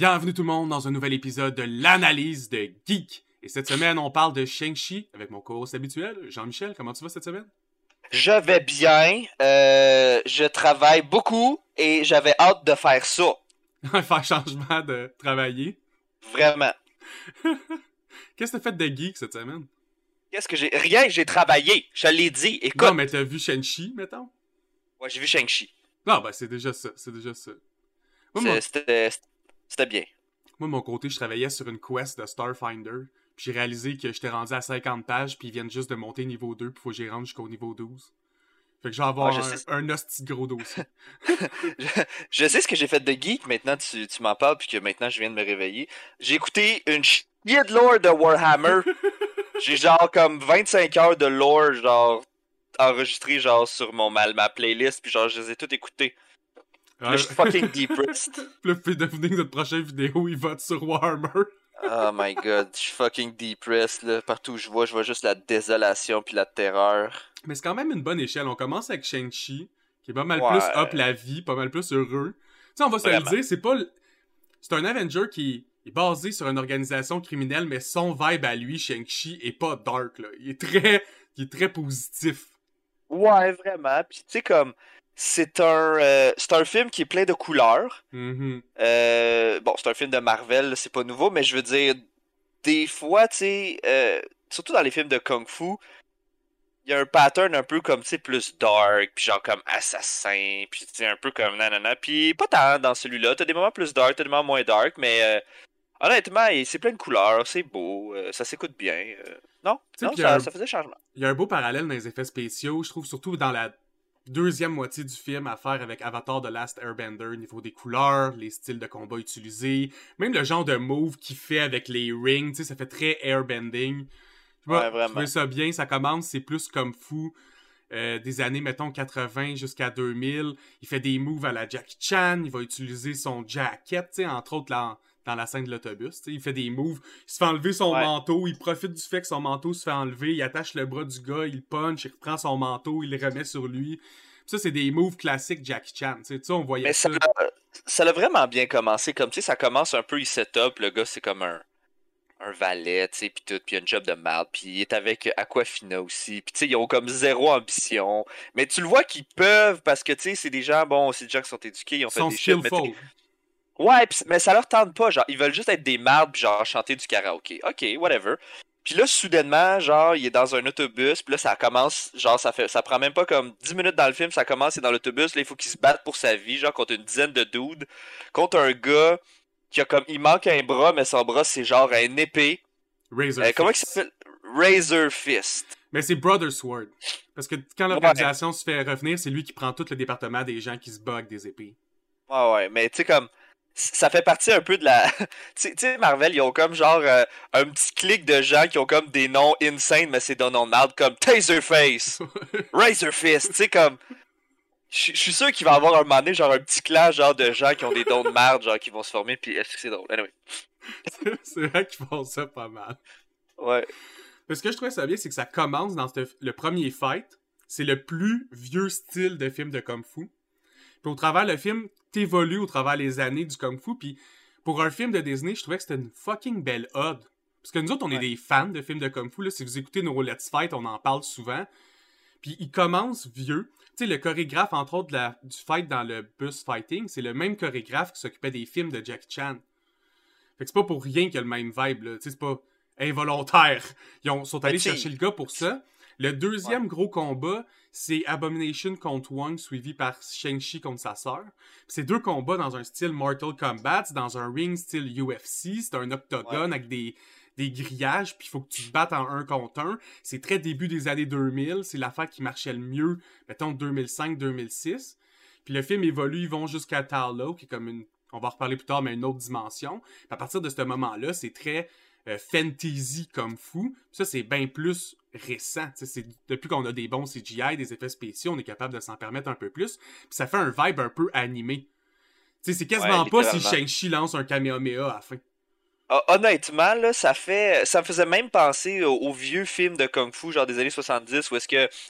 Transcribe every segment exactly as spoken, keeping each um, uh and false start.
Bienvenue tout le monde dans un nouvel épisode de l'analyse de Geek. Et cette semaine, on parle de Shang-Chi avec mon co-host habituel, Jean-Michel. Comment tu vas cette semaine? Je vais bien, euh, je travaille beaucoup et j'avais hâte de faire ça. Faire changement de travailler. Vraiment. Qu'est-ce que t'as fait de geek cette semaine? Qu'est-ce que j'ai... Rien, j'ai travaillé. Je l'ai dit. Écoute. Non, mais t'as vu Shang-Chi, mettons? Ouais, j'ai vu Shang-Chi. Non, ben c'est déjà ça, c'est déjà ça. Moi, C'est- mon... C'était... C'était bien. Moi, de mon côté, je travaillais sur une quest de Starfinder. Puis j'ai réalisé que j'étais rendu à cinquante pages, puis ils viennent juste de monter niveau deux, puis faut que j'y rentre jusqu'au niveau douze. Fait que je vais avoir Ah, je un, sais. un hostie de gros dossier. je, je sais ce que j'ai fait de geek, maintenant tu, tu m'en parles, puis que maintenant je viens de me réveiller. J'ai écouté une chier de lore de Warhammer. J'ai genre comme vingt-cinq heures de lore, genre, enregistré genre sur mon, ma, ma playlist, puis genre je les ai toutes écoutées. Puis là, je suis fucking depressed. Puis là, vous pouvez deviner que notre prochaine vidéo, il vote sur Warhammer. Oh my god, je suis fucking depressed, là. Partout où je vois, je vois juste la désolation puis la terreur. Mais c'est quand même une bonne échelle. On commence avec Shang-Chi, qui est pas mal Ouais. plus up la vie, pas mal plus heureux. Tu sais, on va se Vraiment. le dire, c'est pas... le- C'est un Avenger qui est basé sur une organisation criminelle, mais son vibe à lui, Shang-Chi, est pas dark, là. Il est très... Il est très positif. Ouais, vraiment. Puis tu sais, comme, c'est un, euh, c'est un film qui est plein de couleurs. Mhm. Euh, bon, c'est un film de Marvel, là, c'est pas nouveau, mais je veux dire, des fois, tu sais, euh, surtout dans les films de Kung Fu, il y a un pattern un peu comme, tu sais, plus dark, puis genre comme assassin, puis tu sais, un peu comme nanana. Puis pas tant dans celui-là. T'as des moments plus dark, t'as des moments moins dark, mais euh, honnêtement, il- c'est plein de couleurs, c'est beau, euh, ça s'écoute bien. euh. Non, Tu sais, non, puis il y a ça, un- ça faisait changement. il y a un beau parallèle dans les effets spéciaux, je trouve, surtout dans la deuxième moitié du film, à faire avec Avatar The Last Airbender, au niveau des couleurs, les styles de combat utilisés, même le genre de move qu'il fait avec les rings, tu sais, ça fait très airbending. Tu vois, Ouais, je trouvais vraiment. ça bien, ça commence, c'est plus comme fou. euh, des années, mettons, quatre-vingts jusqu'à deux mille. Il fait des moves à la Jackie Chan, il va utiliser son jacket, tu sais, entre autres là, dans la scène de l'autobus. Tu sais, il fait des moves, il se fait enlever son Ouais. manteau, il profite du fait que son manteau se fait enlever, il attache le bras du gars, il punch, il reprend son manteau, il le remet sur lui. Puis ça, c'est des moves classiques Jackie Chan. Tu sais, tu sais, on voyait Mais ça. ça l'a ça l'a vraiment bien commencé. Comme, tu sais, ça commence un peu, il set up, le gars, c'est comme un, un valet, tu sais, pis tout, pis il a une job de merde, pis il est avec Aquafina aussi, pis tu sais, ils ont comme zéro ambition. Mais tu le vois qu'ils peuvent, parce que, tu sais, c'est des gens, bon, c'est des gens qui sont éduqués, ils ont Ils fait sont des shit, mais tu sais, skillful. ouais, pis, mais ça leur tente pas, genre, ils veulent juste être des mardes, pis genre, chanter du karaoké. Ok, whatever. Puis là, soudainement, genre, il est dans un autobus, puis là, ça commence, genre, ça fait, ça prend même pas comme dix minutes dans le film, ça commence, il est dans l'autobus, là, il faut qu'il se batte pour sa vie, genre, contre une dizaine de dudes, contre un gars qui a comme, il manque un bras, mais son bras, c'est genre une épée. Razor Euh, comment il Fist. s'appelle? Razor Fist. Mais c'est Brother Sword. Parce que quand Ouais, l'organisation se fait revenir, c'est lui qui prend tout le département des gens qui se bug des épées. ouais, ouais, mais tu sais, comme, ça fait partie un peu de la. Tu sais, tu sais, Marvel, ils ont comme genre euh, un petit clic de gens qui ont comme des noms insane, mais c'est des noms de merde, comme Taserface, Razor Fist, tu sais, comme. Je je suis sûr qu'il va y avoir un moment donné, genre un petit clan, genre de gens qui ont des dons de merde, genre qui vont se former, puis est-ce que c'est drôle? Anyway. C'est vrai qu'ils font ça pas mal. Ouais. Mais ce que je trouvais ça bien, c'est que ça commence dans ce- le premier fight. C'est le plus vieux style de film de Kung Fu. Puis au travers le film, t'évolues au travers les années du Kung Fu. Puis pour un film de Disney, je trouvais que c'était une fucking belle ode. Parce que nous autres, on est Ouais. des fans de films de Kung Fu. Là. Si vous écoutez nos Let's Fight, on en parle souvent. Puis il commence vieux. Tu sais, le chorégraphe, entre autres, de la- du fight dans le bus fighting, c'est le même chorégraphe qui s'occupait des films de Jackie Chan. Fait que c'est pas pour rien qu'il y a le même vibe, là. Tu sais, c'est pas involontaire. Ils ont, sont allés Mais tu sais, chercher le gars pour ça. Le deuxième ouais. gros combat, c'est Abomination contre Wong, suivi par Shang-Chi contre sa sœur. Puis c'est deux combats dans un style Mortal Kombat, c'est dans un ring style U F C, c'est un octogone Ouais. avec des, des grillages, puis il faut que tu te battes en un contre un. C'est très début des années deux mille, c'est l'affaire qui marchait le mieux, mettons deux mille cinq deux mille six. Puis le film évolue, ils vont jusqu'à Talo, qui est comme une, on va en reparler plus tard, mais une autre dimension. Puis à partir de ce moment-là, c'est très euh, fantasy comme fou. Puis ça, c'est bien plus récent. Tu sais, c'est depuis qu'on a des bons C G I, des effets spéciaux, on est capable de s'en permettre un peu plus. Puis ça fait un vibe un peu animé. Tu sais, c'est quasiment Ouais, pas si littéralement. Shang-Chi lance un Kamehameha à la fin. Hon- Honnêtement, là, ça fait. Ça me faisait même penser au, au vieux film de Kung Fu, genre des années soixante-dix, où est-ce que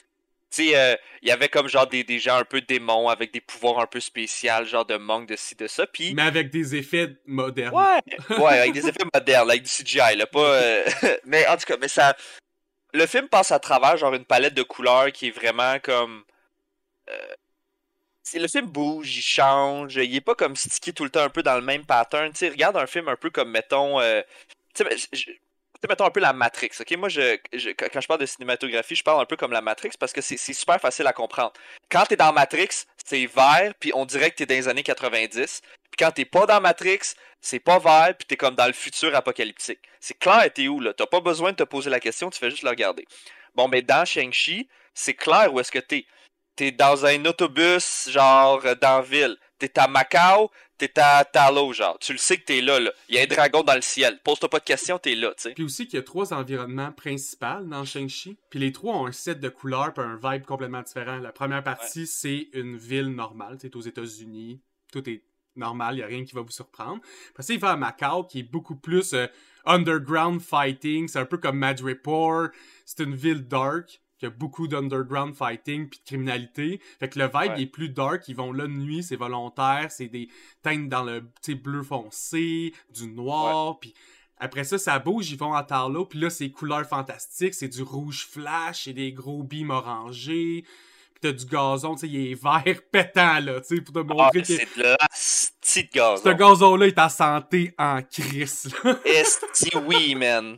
Tu sais, euh, il y avait comme genre des, des gens un peu démons avec des pouvoirs un peu spéciaux, genre de monk, de ci, de ça. Puis, Mais avec des effets modernes. ouais, ouais, avec des effets modernes, avec du C G I, là, pas. euh, mais en tout cas, mais ça. Le film passe à travers genre une palette de couleurs qui est vraiment comme. euh, c'est- le film bouge, il change, il est pas comme stické tout le temps un peu dans le même pattern. Tu sais, regarde un film un peu comme, mettons. euh, tu sais, mais je- je- tu sais, mettons un peu la Matrix, ok? Moi, je, je- quand quand je parle de cinématographie, je parle un peu comme la Matrix parce que c'est c'est super facile à comprendre. Quand t'es dans Matrix, c'est vert, puis on dirait que t'es dans les années quatre-vingt-dix. Puis quand t'es pas dans Matrix, c'est pas vert, puis t'es comme dans le futur apocalyptique. C'est clair, t'es où, là? T'as pas besoin de te poser la question, tu fais juste le regarder. Bon, mais dans Shang-Chi, c'est clair où est-ce que t'es. T'es dans un autobus, genre, euh, dans la ville. T'es à Macao, t'es à Talo, genre. Tu le sais que t'es là, là. Il y a un dragon dans le ciel. Pose-toi pas de questions, t'es là, tu sais. Puis aussi qu'il y a trois environnements principaux dans Shang-Chi. Puis les trois ont un set de couleurs puis un vibe complètement différent. La première Ouais. partie, c'est une ville normale. C'est aux États-Unis. Tout est normal, il n'y a rien qui va vous surprendre. Après ça, il va à Macao, qui est beaucoup plus euh, underground fighting. C'est un peu comme Madripoor. C'est une ville dark, qui a beaucoup d'underground fighting puis de criminalité. Fait que le vibe Ouais. il est plus dark. Ils vont là de nuit, c'est volontaire. C'est des teintes dans le tu sais, bleu foncé, du noir. Puis après ça, ça bouge, ils vont à Tarlo, puis là, c'est couleurs fantastiques, c'est du rouge flash, c'est des gros beams orangés, puis t'as du gazon, tu sais, il est vert pétant, là, tu sais, pour te Ah, montrer que c'est de la sti de ce gazon. gazon-là est en santé en crise, là. Esti oui, man.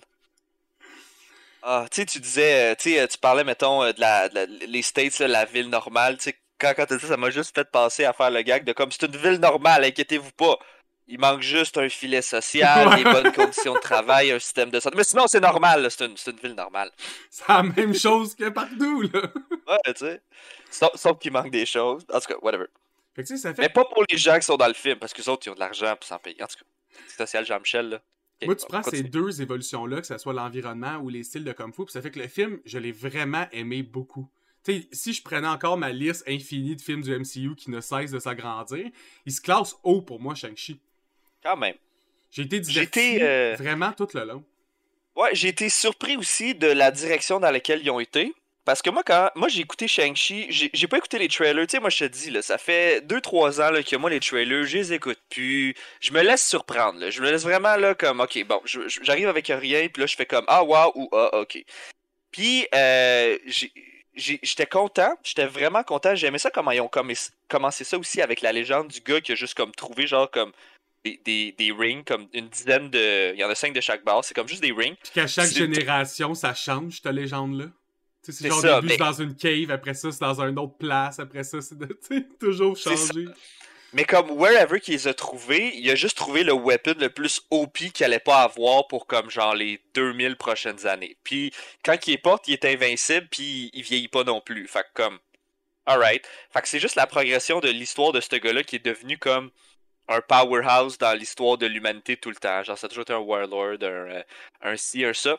Ah, tu sais, tu disais, euh, tu sais, euh, tu parlais, mettons, euh, de la, de la- les States, là, la ville normale, tu sais, quand, quand t'as dit ça, ça m'a juste fait penser à faire le gag de comme, c'est une ville normale, inquiétez-vous pas. Il manque juste un filet social, des bonnes conditions de travail, un système de santé. Mais sinon, c'est normal, là, c'est une, c'est une ville normale. C'est la même chose que partout, là. Ouais, tu sais. Sauf, sauf qu'il manque des choses. En tout cas, whatever. Fait que tu sais, ça Mais fait... pas pour les gens qui sont dans le film, parce que les autres, ils ont de l'argent pour s'en payer. En tout cas, c'est social Jean-Michel, là. Ok, Moi, tu bon, prends ces continue. deux évolutions-là, que ce soit l'environnement ou les styles de Kung Fu, puis ça fait que le film, je l'ai vraiment aimé beaucoup. Tu sais, si je prenais encore ma liste infinie de films du M C U qui ne cessent de s'agrandir, il se classe haut pour moi, Shang-Chi. Quand même. J'ai été J'ai diverti été, euh, vraiment tout le long. Ouais, j'ai été surpris aussi de la direction dans laquelle ils ont été. Parce que moi, quand moi j'ai écouté Shang-Chi, j'ai j'ai pas écouté les trailers. Tu sais, moi je te dis, là, ça fait deux trois ans là, que moi les trailers, je les écoute plus. Je me laisse surprendre. Là. Je me laisse vraiment là comme, ok, bon, je- je- j'arrive avec rien, puis là je fais comme, ah, wow, ou ah, ok. Puis, euh, j'ai- j'ai- j'étais content, j'étais vraiment content. J'aimais ça comment ils ont commis- commencé ça aussi avec la légende du gars qui a juste comme trouvé genre comme des, des, des rings, comme une dizaine de. Il y en a cinq de chaque base, c'est comme juste des rings. Puis qu'à chaque C'est génération, ça change, cette légende-là. Tu sais, c'est c'est genre, au ça, début, mais c'est dans une cave, après ça, c'est dans une autre place, après ça, c'est de, tu sais, toujours c'est ça. changé. Mais comme wherever qu'il les a trouvés, il a juste trouvé le weapon le plus O P qu'il allait pas avoir pour comme genre les deux mille prochaines années. Puis quand il est porte, il est invincible, puis il vieillit pas non plus. Fait que comme, alright. Fait que c'est juste la progression de l'histoire de ce gars-là qui est devenu comme un powerhouse dans l'histoire de l'humanité tout le temps. Genre ça a toujours été un warlord, un, euh, un ci, un ça.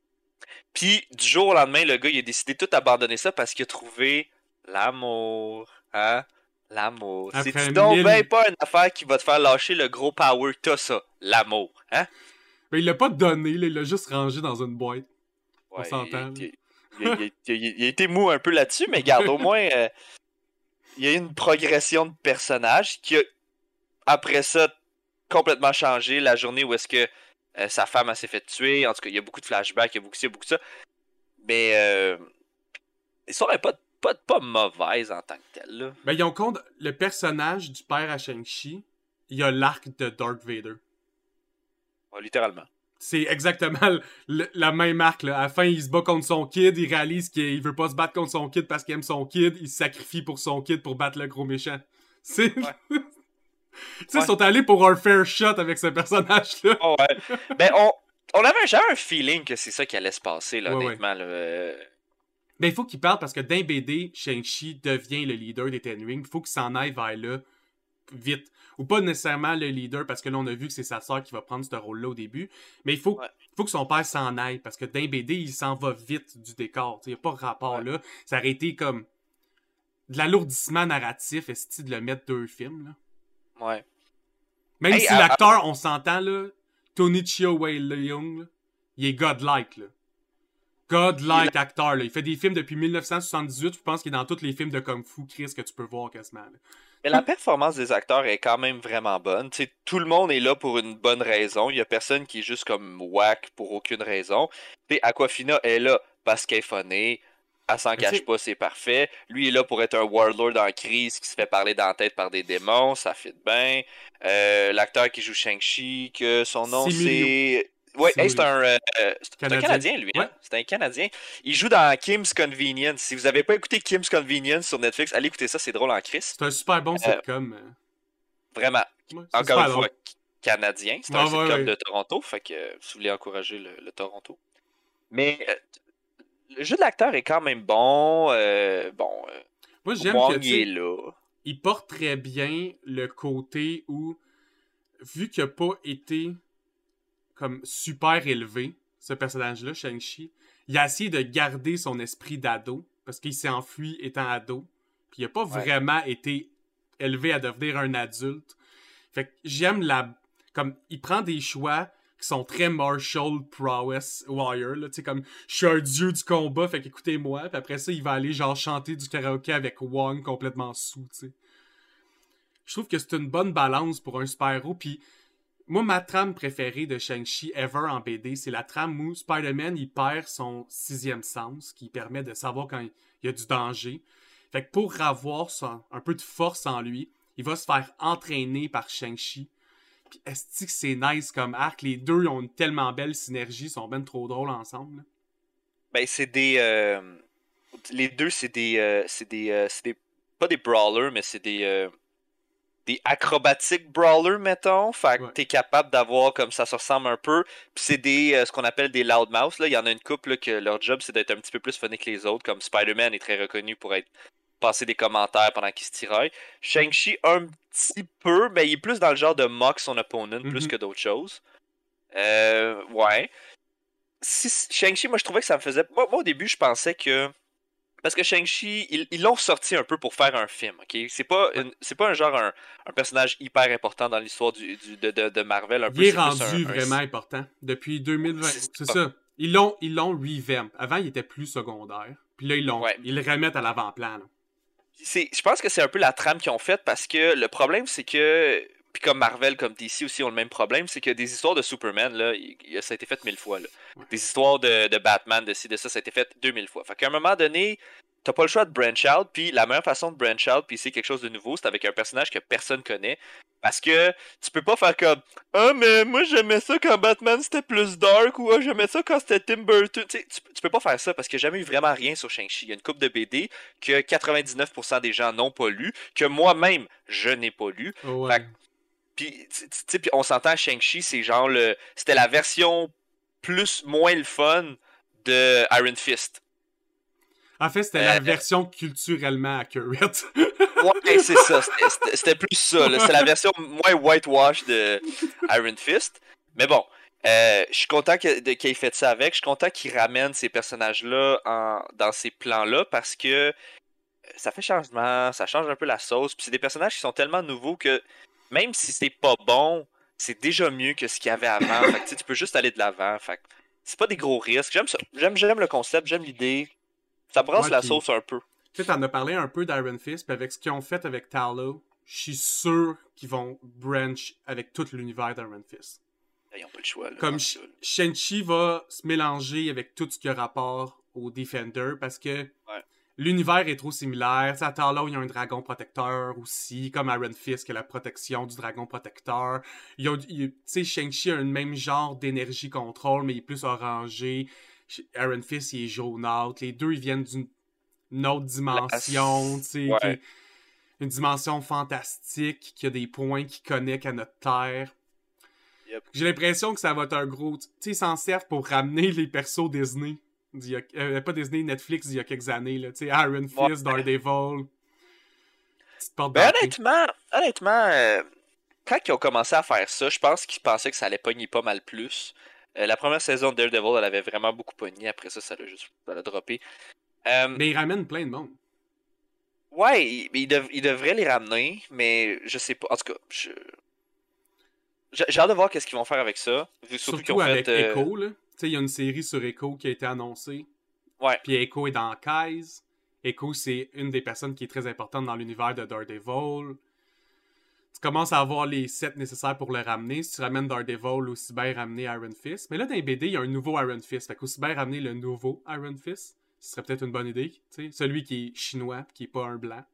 Puis du jour au lendemain, le gars il a décidé de tout abandonner ça parce qu'il a trouvé l'amour. Hein? L'amour. Après C'est donc ben mille... pas une affaire qui va te faire lâcher le gros power que t'as ça. L'amour. Hein? Mais il l'a pas donné, là, il l'a juste rangé dans une boîte. On Ouais, s'entend, là. il, il- il- il- il- il a été mou un peu là-dessus, mais garde, au moins, euh, il y a eu une progression de personnage qui a, après ça, complètement changé. La journée où est-ce que euh, sa femme elle s'est fait tuer. En tout cas, il y a beaucoup de flashbacks, il y a beaucoup de ça, beaucoup de ça. Mais euh, l'histoire n'est pas, pas, pas mauvaise en tant que telle. Là. Ben, ils ont compte, le personnage du père à Shang-Chi, il y a l'arc de Darth Vader. Ouais, littéralement. C'est exactement le- la même arc, là. À la fin, il se bat contre son kid, il réalise qu'il veut pas se battre contre son kid parce qu'il aime son kid, il se sacrifie pour son kid pour battre le gros méchant. C'est... Ouais. tu sais, Ouais. ils sont allés pour un fair shot avec ce personnage-là. Oh, ouais. Ben, on, on avait j'avais un feeling que c'est ça qui allait se passer, là, Ouais, honnêtement. Là. Euh, Ben, il faut qu'il parle parce que dans B D, Shang-Chi devient le leader des Ten Rings. Il faut qu'il s'en aille vers là vite. Ou pas nécessairement le leader parce que là, on a vu que c'est sa sœur qui va prendre ce rôle-là au début. Mais il faut, Ouais. faut que son père s'en aille parce que dans B D, il s'en va vite du décor. Il n'y a pas de rapport Ouais. là. Ça aurait été comme de l'alourdissement narratif esti de le mettre deux films. Là. ouais. Même Hey, si à- l'acteur, on s'entend, là, Tony Chiu Wei Leung, là, il est godlike. Là. godlike acteur, là. Il fait des films depuis mille neuf cent soixante-dix-huit, je pense qu'il est dans tous les films de Kung Fu, Chris, que tu peux voir quasiment, là. Mais la performance des acteurs est quand même vraiment bonne. Tu sais, tout le monde est là pour une bonne raison. Il y a personne qui est juste comme whack pour aucune raison. Tu sais, Aquafina est là parce qu'elle est funnée. Elle s'en cache pas, c'est parfait. Lui est là pour être un warlord en crise qui se fait parler dans la tête par des démons. Ça fit bien. Euh, L'acteur qui joue Shang-Chi, que son nom c'est... Ouais, hey, c'est un, euh, c'est Canadien. un Canadien, lui. Hein? Ouais. C'est un Canadien. Il joue dans Kim's Convenience. Si vous n'avez pas écouté Kim's Convenience sur Netflix, allez écouter ça, c'est drôle en crise. C'est un super bon sitcom. Euh, vraiment. Ouais, Encore une fois, Canadien. C'est un ouais, sitcom ouais. de Toronto. Fait que euh, si vous voulez encourager le, le Toronto. Mais euh, le jeu de l'acteur est quand même bon. Euh, bon. Euh, Moi, j'aime Wong, que, il est là. Il porte très bien le côté où, vu qu'il n'a pas été comme super élevé, ce personnage-là, Shang-Chi, il a essayé de garder son esprit d'ado, parce qu'il s'est enfui étant ado, puis il n'a pas ouais. vraiment été élevé à devenir un adulte. Fait que j'aime la... Comme, il prend des choix qui sont très Martial Prowess Warrior, là, tu sais, comme, je suis un dieu du combat, fait qu'écoutez-moi, puis après ça, il va aller, genre, chanter du karaoké avec Wong complètement sous, tu sais. Je trouve que c'est une bonne balance pour un super-héros, puis moi, ma trame préférée de Shang-Chi ever en B D, c'est la trame où Spider-Man, il perd son sixième sens, qui permet de savoir quand il y a du danger. Fait que pour avoir son, un peu de force en lui, il va se faire entraîner par Shang-Chi. Puis est-ce que c'est nice comme arc? Les deux ont une tellement belle synergie, ils sont ben trop drôles ensemble. Ben, c'est des... Euh... Les deux, c'est des... Euh, c'est des, euh, c'est des... Pas des brawlers, mais c'est des... Euh... des acrobatiques brawlers, mettons. Fait que ouais. T'es capable d'avoir comme ça se ressemble un peu. Puis c'est des euh, ce qu'on appelle des loudmouths. Il y en a une couple là, que leur job c'est d'être un petit peu plus funny que les autres. Comme Spider-Man est très reconnu pour être passer des commentaires pendant qu'il se tiraille. Shang-Chi un petit peu, mais il est plus dans le genre de mock son opponent mm-hmm. plus que d'autres choses. Euh, ouais. Si, Shang-Chi, moi je trouvais que ça me faisait... Moi, moi au début je pensais que... Parce que Shang-Chi, ils, ils l'ont sorti un peu pour faire un film, ok? C'est pas, une, c'est pas un genre un, un personnage hyper important dans l'histoire du, du, de, de, de Marvel. Un il peu, est rendu un, vraiment un... important. Depuis deux mille vingt, c'est, c'est ça. Ils l'ont, ils l'ont revamp. Avant, il était plus secondaire. Puis là, ils l'ont, ouais. ils le remettent à l'avant-plan. C'est, je pense que c'est un peu la trame qu'ils ont faite parce que le problème, c'est que... Puis comme Marvel, comme D C aussi ont le même problème, c'est que des histoires de Superman, là, ça a été fait mille fois. Là. Ouais. Des histoires de, de Batman, de ci, de ça, ça a été fait deux mille fois. Fait qu'à un moment donné, t'as pas le choix de branch out, puis la meilleure façon de branch out, puis c'est quelque chose de nouveau, c'est avec un personnage que personne connaît. Parce que tu peux pas faire comme « Ah, mais moi j'aimais ça quand Batman c'était plus dark » ou « Ah, j'aimais ça quand c'était Tim Burton ». Tu, tu peux pas faire ça parce qu'il n'y a jamais eu vraiment rien sur Shang-Chi. Il y a une couple de B D que quatre-vingt-dix-neuf pour cent des gens n'ont pas lu, que moi-même, je n'ai pas lu. Oh ouais. Fait Puis, tu sais, on s'entend, Shang-Chi, c'est genre le... C'était la version plus, moins le fun de Iron Fist. En fait, c'était euh, la version culturellement accurate. Ouais, c'est ça. C'était, c'était, c'était plus ça. Là. C'était la version moins whitewash de Iron Fist. Mais bon, euh, je suis content que, de, qu'il ait fait ça avec. Je suis content qu'il ramène ces personnages-là en, dans ces plans-là parce que ça fait changement, ça change un peu la sauce. Puis c'est des personnages qui sont tellement nouveaux que même si c'est pas bon, c'est déjà mieux que ce qu'il y avait avant. Fait que, tu peux juste aller de l'avant. Fait que c'est pas des gros risques. J'aime ça. J'aime, j'aime le concept, j'aime l'idée. Ça brasse ouais, la pis, sauce un peu. Tu sais, t'en as parlé un peu d'Iron Fist, puis avec ce qu'ils ont fait avec Talos, je suis sûr qu'ils vont branch avec tout l'univers d'Iron Fist. Ils ont pas le choix. Là, Comme Sh- Shang-Chi va se mélanger avec tout ce qui a rapport au Defender, parce que ouais. l'univers est trop similaire. À Talos, il y a un dragon protecteur aussi, comme Iron Fist qui a la protection du dragon protecteur. Tu sais, Shang-Chi a un même genre d'énergie contrôle, mais il est plus orangé. Iron Fist, il est jaunâtre. Les deux, ils viennent d'une une autre dimension, tu sais, ouais. une dimension fantastique, qui a des points qui connectent à notre Terre. Yep. J'ai l'impression que ça va être un gros... Tu sais, ils s'en servent pour ramener les persos Disney. D'il y a, euh, pas Disney, Netflix d'il y a quelques années, là. Tu sais, Iron Fist, ouais. Daredevil. Ben, honnêtement, honnêtement euh, quand ils ont commencé à faire ça, je pense qu'ils pensaient que ça allait pogner pas mal plus. Euh, la première saison de Daredevil, elle avait vraiment beaucoup pogné. Après ça, ça l'a juste ça l'a droppé. Euh, mais ils ramènent plein de monde. Ouais, ils, ils, dev, ils devraient les ramener, mais je sais pas. En tout cas, je... j'ai hâte de voir qu'est-ce qu'ils vont faire avec ça. Surtout, Surtout avec fait, euh... Echo, là. Tu sais, il y a une série sur Echo qui a été annoncée. Ouais. Puis Echo est dans Kai's. Echo, c'est une des personnes qui est très importante dans l'univers de Daredevil. Tu commences à avoir les sets nécessaires pour le ramener. Si tu ramènes Daredevil, aussi bien ramener Iron Fist. Mais là, dans les B D, il y a un nouveau Iron Fist. Fait qu'aussi bien ramener le nouveau Iron Fist. Ce serait peut-être une bonne idée. T'sais. Celui qui est chinois, qui est pas un blanc.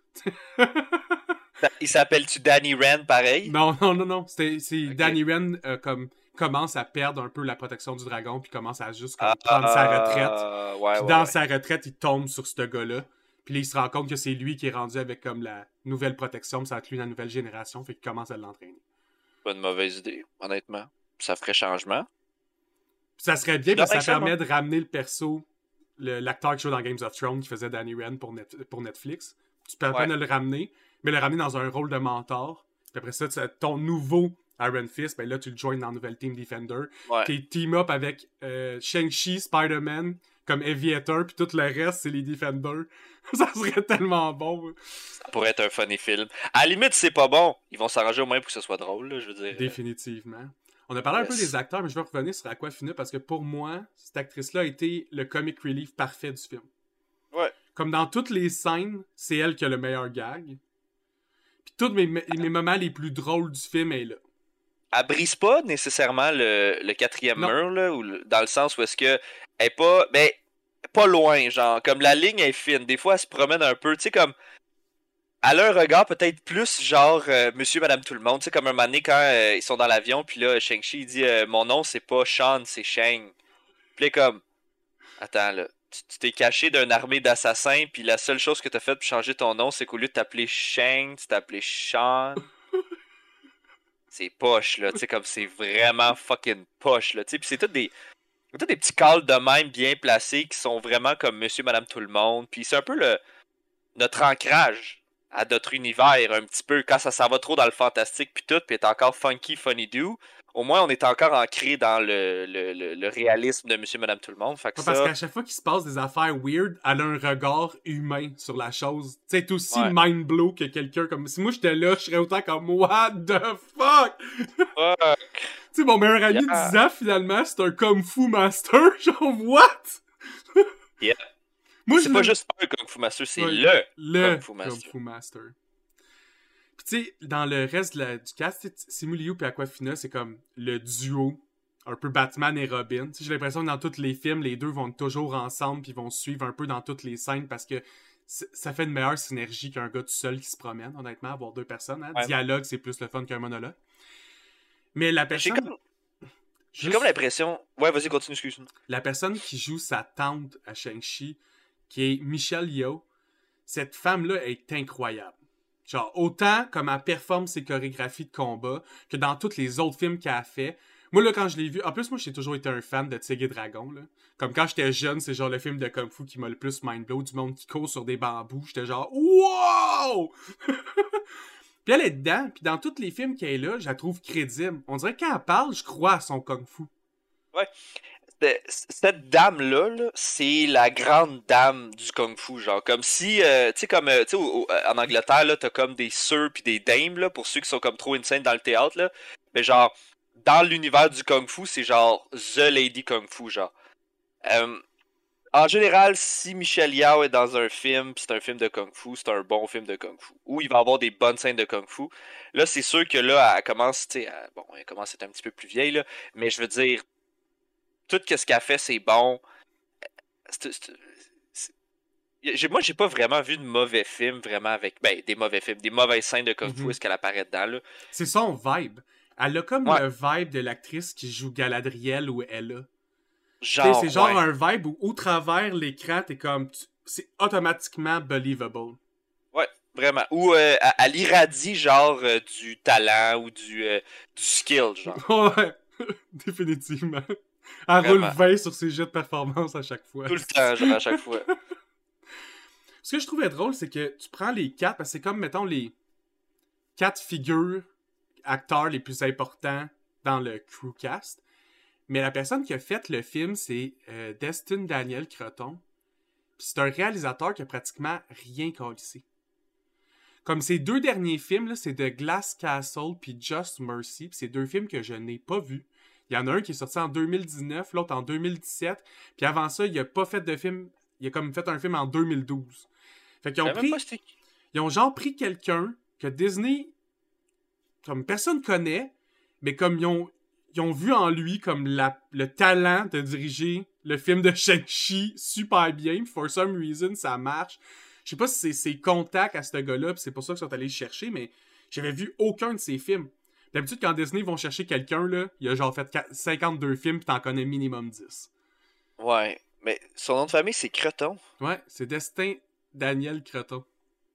Il s'appelle-tu Danny Rand, pareil? Non, non, non, non. C'est, c'est okay. Danny Rand euh, comme, commence à perdre un peu la protection du dragon, puis commence à juste comme, prendre uh, sa retraite. Ouais, puis ouais, dans ouais. sa retraite, il tombe sur ce gars-là. Puis là, il se rend compte que c'est lui qui est rendu avec comme la nouvelle protection, puis ça va être lui la nouvelle génération, fait qu'il commence à l'entraîner. Pas une mauvaise idée, honnêtement. Ça ferait changement. Puis ça serait bien, parce que ça permet de ramener le perso, le, l'acteur qui joue dans Games of Thrones, qui faisait Danny Rand pour, net, pour Netflix. Tu peux ouais. de le ramener, mais le ramener dans un rôle de mentor. Puis après ça, tu, ton nouveau Iron Fist, ben là, tu le joins dans la nouvelle Team Defender. Ouais. T'es team-up avec euh, Shang-Chi, Spider-Man, comme Aviator, puis tout le reste, c'est les Defenders. Ça serait tellement bon. Ça pourrait être un funny film. À la limite, c'est pas bon. Ils vont s'arranger au moins pour que ce soit drôle, là, je veux dire. Définitivement. On a parlé yes. un peu des acteurs, mais je vais revenir sur Aquafina, parce que pour moi, cette actrice-là a été le comic relief parfait du film. Ouais. Comme dans toutes les scènes, c'est elle qui a le meilleur gag. Puis tous mes, mes moments les plus drôles du film est là. Elle brise pas nécessairement le, le quatrième non. mur, là, ou le, dans le sens où est-ce que elle est pas, ben, pas loin, genre, comme la ligne est fine. Des fois, elle se promène un peu, tu sais, comme, elle a un regard peut-être plus genre euh, Monsieur, Madame, tout le monde, tu sais, comme un moment donné, quand euh, ils sont dans l'avion, puis là, Shang-Chi, il dit euh, mon nom, c'est pas Sean, c'est Shang. Puis là, comme, attends, là, tu t'es caché d'une armée d'assassins, puis la seule chose que t'as fait pour changer ton nom, c'est qu'au lieu de t'appeler Shang, tu t'appelais Sean. C'est poche, là, tu sais, comme c'est vraiment fucking poche, là, tu sais, puis c'est tout des, tout des petits calls de même bien placés qui sont vraiment comme Monsieur, Madame, tout le monde, puis c'est un peu le notre ancrage à notre univers, un petit peu, quand ça s'en va trop dans le fantastique, puis tout, puis est encore funky, funny do, au moins on est encore ancré dans le, le, le, le réalisme de Monsieur, Madame, tout le monde, fait que ouais, ça... Parce qu'à chaque fois qu'il se passe des affaires weird, elle a un regard humain sur la chose. Tu sais, c'est aussi ouais. mind blow que quelqu'un comme... Si moi j'étais là, je serais autant comme what the fuck? Fuck! Tu sais, mon meilleur ami yeah. de dix ans, finalement, c'est un Kung Fu Master. Genre, what? Yeah. Moi, c'est pas juste un Kung Fu Master, c'est ouais, le, le Kung Fu Master. Kung Fu Master. Puis tu sais, dans le reste la, du cast, Simu Liu et Aquafina, c'est comme le duo, un peu Batman et Robin. T'sais, j'ai l'impression que dans tous les films, les deux vont toujours ensemble puis vont se suivre un peu dans toutes les scènes parce que ça fait une meilleure synergie qu'un gars tout seul qui se promène, honnêtement, avoir deux personnes. Hein? Ouais. Dialogue, c'est plus le fun qu'un monologue. Mais la personne... J'ai comme, J'ai juste... comme l'impression... Ouais, vas-y, continue, excuse-moi. La personne qui joue sa tante à Shang-Chi, qui est Michelle Yeoh, cette femme-là est incroyable. Genre, autant comme elle performe ses chorégraphies de combat que dans tous les autres films qu'elle a fait. Moi, là, quand je l'ai vu... En plus, moi, j'ai toujours été un fan de Tigre et Dragon, là. Comme quand j'étais jeune, c'est genre le film de Kung Fu qui m'a le plus mind-blow, du monde qui court sur des bambous. J'étais genre, wow! Puis elle est dedans, puis dans tous les films qu'elle est là, je la trouve crédible. On dirait que quand elle parle, je crois à son Kung Fu. Ouais. Cette dame-là, -là, c'est la grande dame du Kung Fu, genre, comme si, euh, tu sais, comme, euh, tu sais, en Angleterre, là, t'as comme des sœurs pis des dames, là, pour ceux qui sont comme trop insane dans le théâtre, là, mais genre, dans l'univers du Kung Fu, c'est genre, The Lady Kung Fu, genre. Euh, en général, si Michelle Yeoh est dans un film, pis c'est un film de Kung Fu, c'est un bon film de Kung Fu, où il va avoir des bonnes scènes de Kung Fu, là, c'est sûr que là, elle commence, tu sais, bon, elle commence à être un petit peu plus vieille, là, mais je veux dire, tout ce qu'elle fait, c'est bon. C'est, c'est, c'est... J'ai, moi, j'ai pas vraiment vu de mauvais films, vraiment, avec... Ben, des mauvais films, des mauvaises scènes de Kung Fu, mm-hmm. Est-ce qu'elle apparaît dedans, là? C'est son vibe. Elle a comme ouais. le vibe de l'actrice qui joue Galadriel ou Ella. Genre, c'est genre ouais. un vibe où, au travers l'écran, t'es comme... Tu... C'est automatiquement believable. Ouais, vraiment. Ou euh, elle irradie, genre, euh, du talent ou du, euh, du skill, genre. Ouais, définitivement. Elle Vraiment. roule vingt sur ses jets de performance à chaque fois. Tout le temps, genre, à chaque fois. Ce que je trouvais drôle, c'est que tu prends les quatre, parce que c'est comme, mettons, les quatre figures acteurs les plus importants dans le crewcast. Mais la personne qui a fait le film, c'est euh, Destin Daniel Croton. Puis c'est un réalisateur qui a pratiquement rien calissé. Comme ces deux derniers films, là, c'est The Glass Castle puis Just Mercy. Puis c'est deux films que je n'ai pas vus. Il y en a un qui est sorti en deux mille dix-neuf, l'autre en deux mille dix-sept. Puis avant ça, il a pas fait de film. Il a comme fait un film en deux mille douze. Fait qu'ils ont pris... Ils ont genre pris quelqu'un que Disney, comme personne connaît, mais comme ils ont, ils ont vu en lui comme la, le talent de diriger le film de Shang-Chi super bien. For some reason, ça marche. Je sais pas si c'est ses contacts à ce gars-là, pis c'est pour ça qu'ils sont allés le chercher, mais j'avais vu aucun de ses films. D'habitude, quand Disney vont chercher quelqu'un, là, il a genre fait cinquante-deux films, pis t'en connais minimum dix. Ouais, mais son nom de famille, c'est Creton. Ouais, c'est Destin Daniel Creton.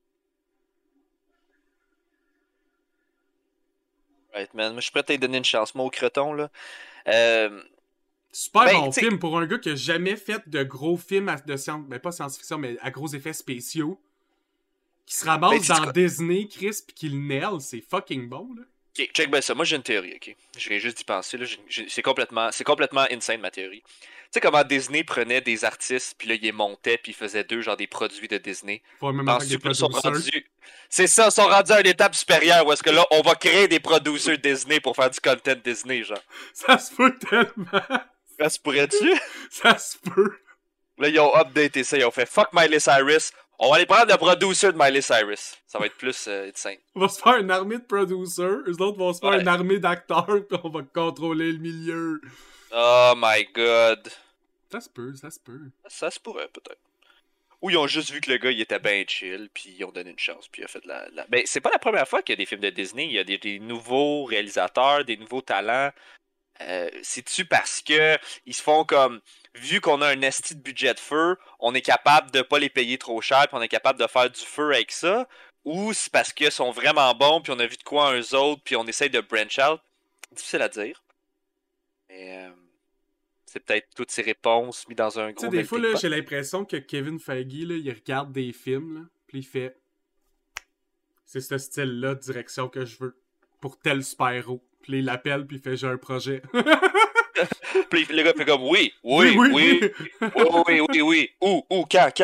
Right, man. Moi, je suis prêt à te donner une chance. Moi, au Creton, là. Euh... Super ben, bon t'sais... film pour un gars qui a jamais fait de gros films de science... Ben, pas science-fiction, mais à gros effets spéciaux. Qui se ramasse ben, dans quoi? Disney, Chris, pis qui le nail. C'est fucking bon, là. Ok, check ben ça. Moi, j'ai une théorie, ok? Je viens juste d'y penser, là. C'est complètement... c'est complètement insane, ma théorie. Tu sais comment Disney prenait des artistes, puis là, il les montait, puis il faisait d'eux, genre, des produits de Disney. Rendus... C'est ça, ils sont rendus à une étape supérieure, où est-ce que là, on va créer des producers Disney pour faire du content Disney, genre. Ça se peut tellement. Ça se pourrait-tu? Ça se peut. Là, ils ont updaté ça, ils ont fait « Fuck Miley Cyrus, on va aller prendre le producer de Miley Cyrus. » Ça va être plus euh, insane. On va se faire une armée de producers, eux autres vont se faire ouais. une armée d'acteurs, puis on va contrôler le milieu. Oh my god. Ça se peut, ça se peut. Ça se pourrait, peut-être. Ou ils ont juste vu que le gars, il était bien chill, puis ils ont donné une chance, puis il a fait de la... la... Ben, c'est pas la première fois qu'il y a des films de Disney, il y a des, des nouveaux réalisateurs, des nouveaux talents. Euh, c'est-tu parce que ils se font comme... Vu qu'on a un esti de budget de feu, on est capable de pas les payer trop cher, puis on est capable de faire du feu avec ça? Ou c'est parce qu'ils sont vraiment bons, puis on a vu de quoi eux autres, puis on essaye de branch out? Difficile à dire. Mais... Euh... C'est peut-être toutes ces réponses mises dans un gros... Tu sais, des fois, là, j'ai l'impression que Kevin Feige, là, il regarde des films, là, puis il fait... C'est ce style-là de direction que je veux pour tel super-héros. Puis il l'appelle, puis il fait « J'ai un projet. » Puis le gars fait comme « Oui, oui, oui, oui, oui, oui, oui, oui, oui. Où, où, quand, quand? »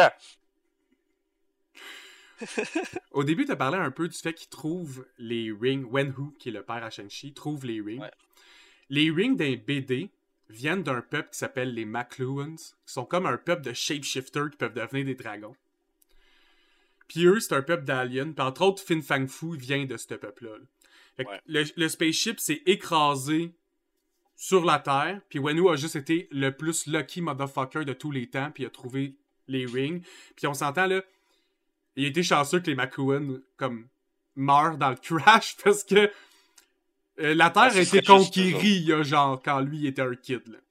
Au début, tu as parlé un peu du fait qu'il trouve les rings. Wenhu, qui est le père à Shang-Chi, trouve les rings. Ouais. Les rings d'un B D viennent d'un peuple qui s'appelle les McLuhans, qui sont comme un peuple de shapeshifters qui peuvent devenir des dragons. Puis eux, c'est un peuple d'aliens. Puis entre autres, Fin Fang Fu vient de ce peuple-là. Fait ouais. le, le spaceship s'est écrasé sur la Terre, puis Wenhu a juste été le plus lucky motherfucker de tous les temps, puis il a trouvé les rings. Puis on s'entend, là, il a été chanceux que les McLuhan, comme, meurent dans le crash, parce que euh, la Terre ah, a été conquérie, il y a genre, quand lui, il était un kid, là.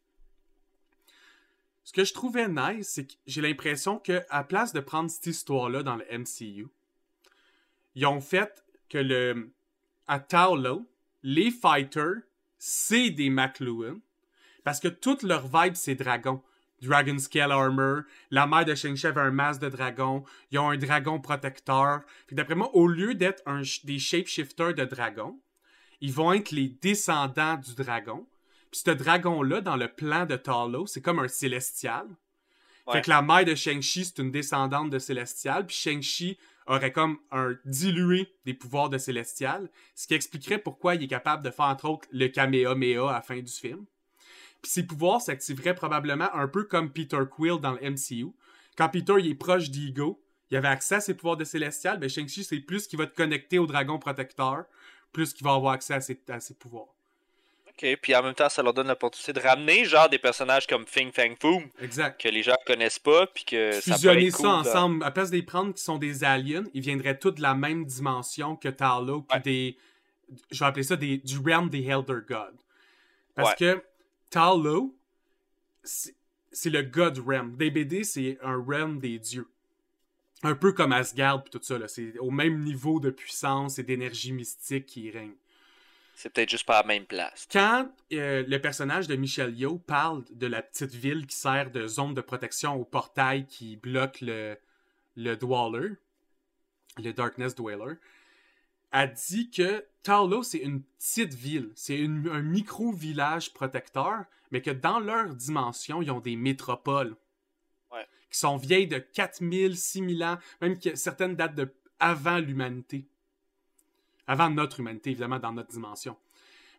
Ce que je trouvais nice, c'est que j'ai l'impression qu'à place de prendre cette histoire-là dans le M C U, ils ont fait que le... à Ta Lo, les fighters, c'est des McLuhan, parce que toute leur vibe, c'est dragon. Dragon Scale Armor, la mère de Shang-Chi avait un masque de dragon, ils ont un dragon protecteur. Puis d'après moi, au lieu d'être un, des shapeshifters de dragon, ils vont être les descendants du dragon. Puis ce dragon-là, dans le plan de Ta Lo, c'est comme un célestial. Ouais. Fait que la mère de Shang-Chi, c'est une descendante de célestial, puis Shang-Chi aurait comme un dilué des pouvoirs de célestial, ce qui expliquerait pourquoi il est capable de faire, entre autres, le Kamehameha à la fin du film. Puis ses pouvoirs s'activeraient probablement un peu comme Peter Quill dans le M C U. Quand Peter il est proche d'Ego, il avait accès à ses pouvoirs de célestial, ben Shang-Chi, c'est plus qu'il va te connecter au dragon protecteur, plus qu'il va avoir accès à ses, à ses pouvoirs. OK, puis en même temps, ça leur donne l'opportunité de ramener genre des personnages comme Fin Fang Foom, exact, que les gens connaissent pas, puis que ça fusionner peut être ça cool, ensemble, à place de les prendre qui sont des aliens, ils viendraient tous de la même dimension que Ta Lo, puis ouais. des, je vais appeler ça des, du realm des Elder Gods. Parce ouais. que Ta Lo, c'est, c'est le God realm. Des B D, c'est un realm des dieux. Un peu comme Asgard puis tout ça, là. C'est au même niveau de puissance et d'énergie mystique qui règne. C'est peut-être juste pas à la même place. Quand euh, le personnage de Michelle Yeoh parle de la petite ville qui sert de zone de protection au portail qui bloque le, le Dweller, le Darkness Dweller, elle dit que Ta Lo, c'est une petite ville. C'est une, un micro-village protecteur, mais que dans leur dimension, ils ont des métropoles. Ouais. Qui sont vieilles de quatre mille, six mille ans, même que certaines datent de avant l'humanité. Avant notre humanité, évidemment, dans notre dimension.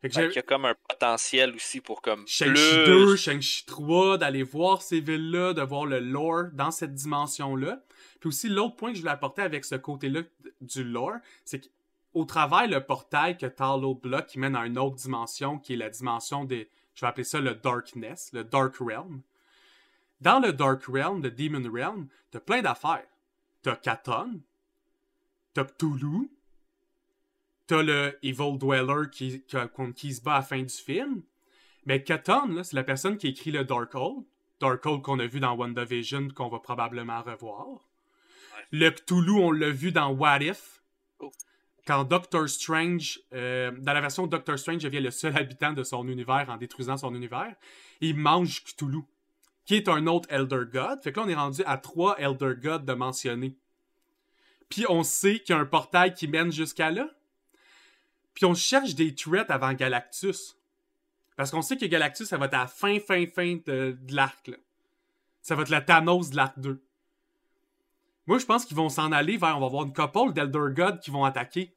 Fait que Fait j'ai qu'il y a comme un potentiel aussi pour comme Shang-Chi plus... deux, Shang-Chi trois, d'aller voir ces villes-là, de voir le lore dans cette dimension-là. Puis aussi, l'autre point que je voulais apporter avec ce côté-là du lore, c'est qu'au travers le portail que Tarlo bloque, qui mène à une autre dimension, qui est la dimension des... Je vais appeler ça le Darkness, le Dark Realm. Dans le Dark Realm, le Demon Realm, t'as plein d'affaires. T'as Katon, t'as Cthulhu, t'as le Evil Dweller qui, qui, qui se bat à la fin du film. Mais Katon, là, c'est la personne qui écrit le Darkhold. Darkhold qu'on a vu dans WandaVision, qu'on va probablement revoir. Ouais. Le Cthulhu, on l'a vu dans What If. Oh. Quand Doctor Strange, euh, dans la version Doctor Strange, devient le seul habitant de son univers en détruisant son univers, il mange Cthulhu, qui est un autre Elder God. Fait que là, on est rendu à trois Elder Gods de mentionner. Puis on sait qu'il y a un portail qui mène jusqu'à là. Puis on cherche des threats avant Galactus. Parce qu'on sait que Galactus, ça va être à la fin, fin, fin de, de l'arc. Là. Ça va être la Thanos de l'arc deux. Moi, je pense qu'ils vont s'en aller vers... On va avoir une couple d'Elder God qui vont attaquer.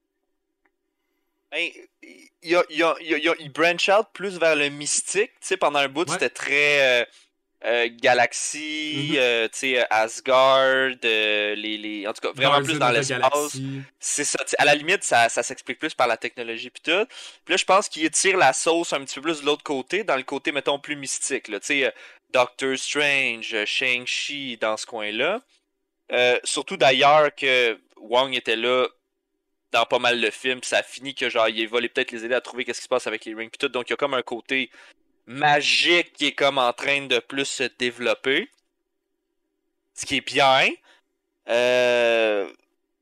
Ben, il, a, il, a, il, a, il branch out plus vers le mystique. Tu sais, pendant un bout, ouais. C'était très... Euh, euh, Galaxie, mm-hmm. euh, tu sais, Asgard, euh, les, les... En tout cas, vraiment plus dans l'espace. C'est ça. À la limite, ça, ça s'explique plus par la technologie pis tout. Puis là, je pense qu'il tire la sauce un petit peu plus de l'autre côté, dans le côté, mettons, plus mystique. Tu sais, euh, Doctor Strange, euh, Shang-Chi, dans ce coin-là. Euh, surtout d'ailleurs que Wong était là dans pas mal de films, pis ça a fini que genre il va peut-être les aider à trouver qu'est-ce qui se passe avec les rings pis tout. Donc il y a comme un côté magique qui est comme en train de plus se développer. Ce qui est bien. Euh...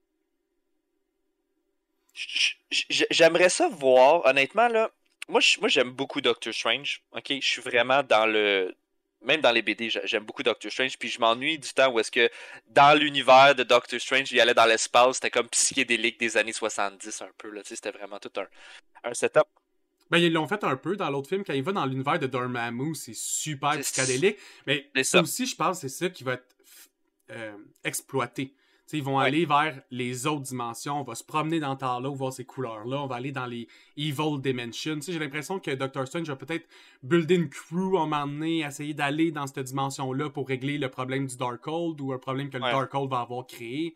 J'aimerais ça voir, honnêtement, là. Moi, moi j'aime beaucoup Doctor Strange. Ok, je suis vraiment dans le. Même dans les B D, j'aime beaucoup Doctor Strange. Puis je m'ennuie du temps où est-ce que dans l'univers de Doctor Strange, il allait dans l'espace. C'était comme psychédélique des années soixante-dix un peu. Là. C'était vraiment tout un, un setup. Ben, ils l'ont fait un peu dans l'autre film. Quand il va dans l'univers de Dormammu, c'est super c'est psychédélique. Mais ça. ça aussi, je pense, c'est ça qui va être euh, exploité. T'sais, ils vont ouais. aller vers les autres dimensions. On va se promener dans Tarlo, voir ces couleurs-là. On va aller dans les Evil Dimensions. T'sais, j'ai l'impression que Doctor Strange va peut-être builder une crew à un moment donné, essayer d'aller dans cette dimension-là pour régler le problème du Darkhold ou un problème que ouais. le Darkhold va avoir créé.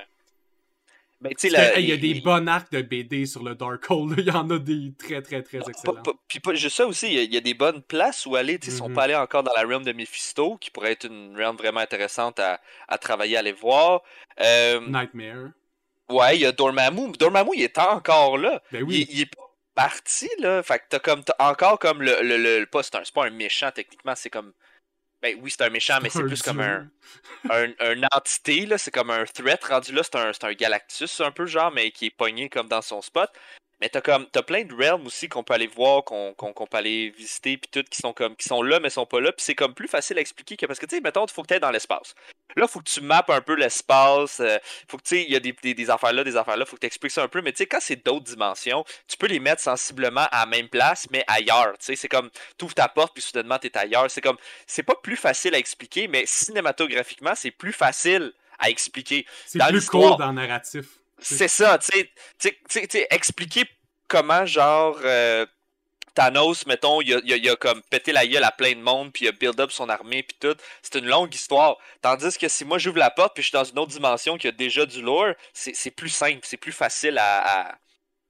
Ben, il hey, y a des il... bons arcs de B D sur le Darkhold. Il y en a des très, très, très excellents. Puis pas juste ça aussi, il y, y a des bonnes places où aller. Mm-hmm. Si on peut aller encore dans la realm de Mephisto, qui pourrait être une realm vraiment intéressante à, à travailler, à aller voir. Euh... Nightmare. Ouais, il y a Dormammu. Dormammu, il est encore là. Ben oui. Il, il est pas parti, là. Fait que t'as comme t'as encore comme le... le, le, le pas, c'est, un, c'est pas un méchant, techniquement. C'est comme... Ben oui, c'est un méchant, mais c'est plus comme un, un, un entité, là. C'est comme un threat rendu là. C'est un, c'est un Galactus, un peu, genre, mais qui est pogné comme dans son spot. Mais t'as comme t'as plein de realms aussi qu'on peut aller voir, qu'on, qu'on, qu'on peut aller visiter, puis tout, qui sont comme qui sont là, mais sont pas là. Puis c'est comme plus facile à expliquer que parce que, tu sais, mettons, il faut que tu ailles dans l'espace. Là, il faut que tu mappes un peu l'espace. Euh, faut que, tu sais, il y a des, des, des affaires là, des affaires là, faut que tu expliques ça un peu. Mais tu sais, quand c'est d'autres dimensions, tu peux les mettre sensiblement à la même place, mais ailleurs. Tu sais, c'est comme, tu ouvres ta porte, puis soudainement, t'es ailleurs. C'est comme, c'est pas plus facile à expliquer, mais cinématographiquement, c'est plus facile à expliquer. C'est dans plus l'histoire. Cool dans le narratif. C'est ça, tu sais, tu sais, expliquer comment, genre, euh, Thanos, mettons, il a, il, a, il a comme pété la gueule à plein de monde, puis il a build up son armée, puis tout. C'est une longue histoire. Tandis que si moi j'ouvre la porte, puis je suis dans une autre dimension qui a déjà du lore, c'est, c'est plus simple, c'est plus facile à, à,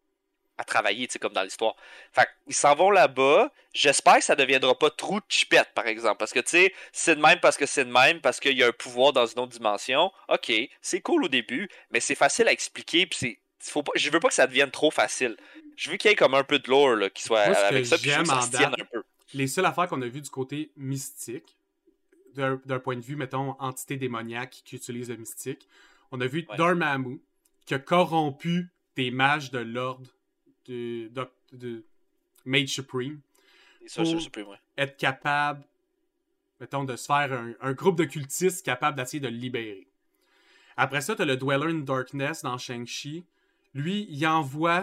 à travailler, tu sais, comme dans l'histoire. Fait qu'ils s'en vont là-bas. J'espère que ça deviendra pas trop chipette, par exemple. Parce que, tu sais, c'est de même parce que c'est de même, parce qu'il y a un pouvoir dans une autre dimension. Ok, c'est cool au début, mais c'est facile à expliquer, puis c'est. Faut pas, je veux pas que ça devienne trop facile. Je veux qu'il y ait comme un peu de lore là, qui soit Moi, avec que ça, puis je veux que ça se tienne un peu. Les seules affaires qu'on a vues du côté mystique, d'un, d'un point de vue, mettons, entité démoniaque qui utilise le mystique, on a vu ouais. Dormammu qui a corrompu des mages de l'ordre de, de, de Mage Supreme pour Supreme, ouais. être capable, mettons, de se faire un, un groupe de cultistes capable d'essayer de le libérer. Après ça, t'as le Dweller in Darkness dans Shang-Chi. Lui, il envoie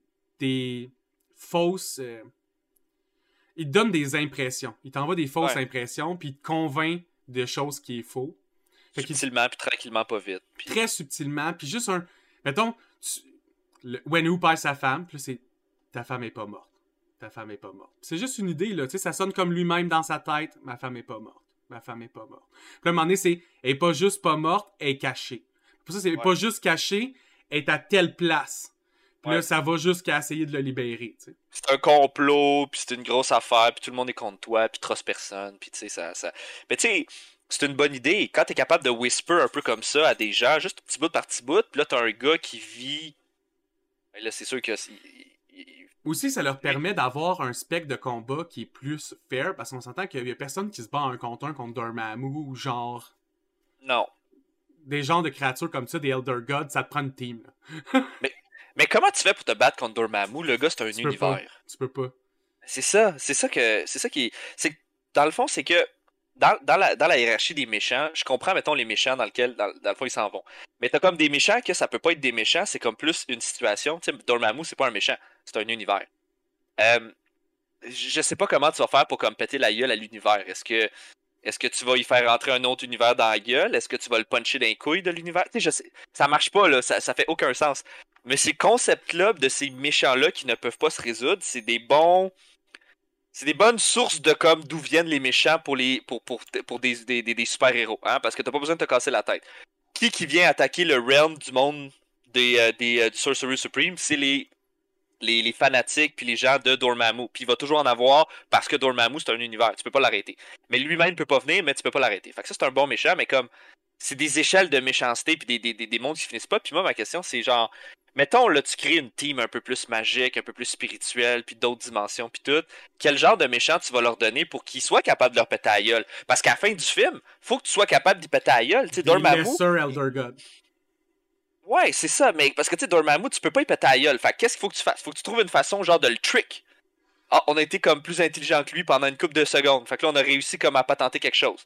des fausses... Euh... Il te donne des impressions. Il t'envoie des fausses ouais. impressions, puis il te convainc de choses qui est faux. Fait subtilement, puis tranquillement, pas vite. Pis... Très subtilement, puis juste un... Mettons, tu... le... Wenwu perd sa femme, puis là, c'est... Ta femme est pas morte. ta femme est pas morte. C'est juste une idée, là. Tu sais, ça sonne comme lui-même dans sa tête. Ma femme est pas morte. Ma femme est pas morte. Puis là, à un moment donné, c'est, elle est pas juste pas morte, elle est cachée. Pour ça, c'est ouais. pas juste cachée, elle est à telle place. Puis ouais. là, ça va jusqu'à essayer de le libérer, tu sais. C'est un complot, puis c'est une grosse affaire, puis tout le monde est contre toi, puis trosse personne, puis tu sais, ça, ça... Mais tu sais, c'est une bonne idée. Quand t'es capable de whisper un peu comme ça à des gens, juste petit bout par petit bout, puis là, t'as un gars qui vit... Là, c'est sûr que... Aussi, ça leur permet d'avoir un spectre de combat qui est plus fair, parce qu'on s'entend qu'il y a personne qui se bat un contre un contre Dormammu ou genre... Non. Des genres de créatures comme ça, des Elder Gods, ça te prend une team, là. mais, mais comment tu fais pour te battre contre Dormammu? Le gars, c'est un tu univers. Peux pas. Tu peux pas. C'est ça, c'est ça que... C'est ça qui... C'est, dans le fond, c'est que... Dans, dans, la, dans la hiérarchie des méchants, je comprends, mettons, les méchants dans lequel, dans, dans le fond, ils s'en vont. Mais t'as comme des méchants que ça peut pas être des méchants, c'est comme plus une situation. Tu sais, Dormammu, c'est pas un méchant, c'est un univers. Euh, je sais pas comment tu vas faire pour comme péter la gueule à l'univers. Est-ce que est-ce que tu vas y faire rentrer un autre univers dans la gueule? Est-ce que tu vas le puncher dans les couilles de l'univers? Tu sais, je sais, ça marche pas, là, ça, ça fait aucun sens. Mais ces concepts-là de ces méchants-là qui ne peuvent pas se résoudre, c'est des bons... C'est des bonnes sources de comme d'où viennent les méchants pour les pour, pour, pour des, des, des, des super-héros, hein? Parce que t'as pas besoin de te casser la tête. Qui qui vient attaquer le realm du monde des, euh, des, euh, du Sorcerer Supreme? C'est les, les, les fanatiques puis les gens de Dormammu. Puis il va toujours en avoir parce que Dormammu, c'est un univers. Tu peux pas l'arrêter. Mais lui-même peut pas venir, mais tu peux pas l'arrêter. Fait que ça, c'est un bon méchant, mais comme c'est des échelles de méchanceté puis des, des, des, des mondes qui finissent pas. Puis moi, ma question, c'est genre... Mettons, là, tu crées une team un peu plus magique, un peu plus spirituelle, puis d'autres dimensions, puis tout. Quel genre de méchant tu vas leur donner pour qu'ils soient capables de leur péter à la gueule? Parce qu'à la fin du film, faut que tu sois capable d'y péter à la gueule. Tu sais, Dormammu... Lesser Elder God. Ouais, c'est ça, mais parce que, tu sais, Dormammu, tu peux pas y péter à la gueule. Fait qu'est-ce qu'il faut que tu fasses? Faut que tu trouves une façon, genre, de le trick. Ah, on a été comme plus intelligent que lui pendant une couple de secondes. Fait que là, on a réussi comme à patenter quelque chose.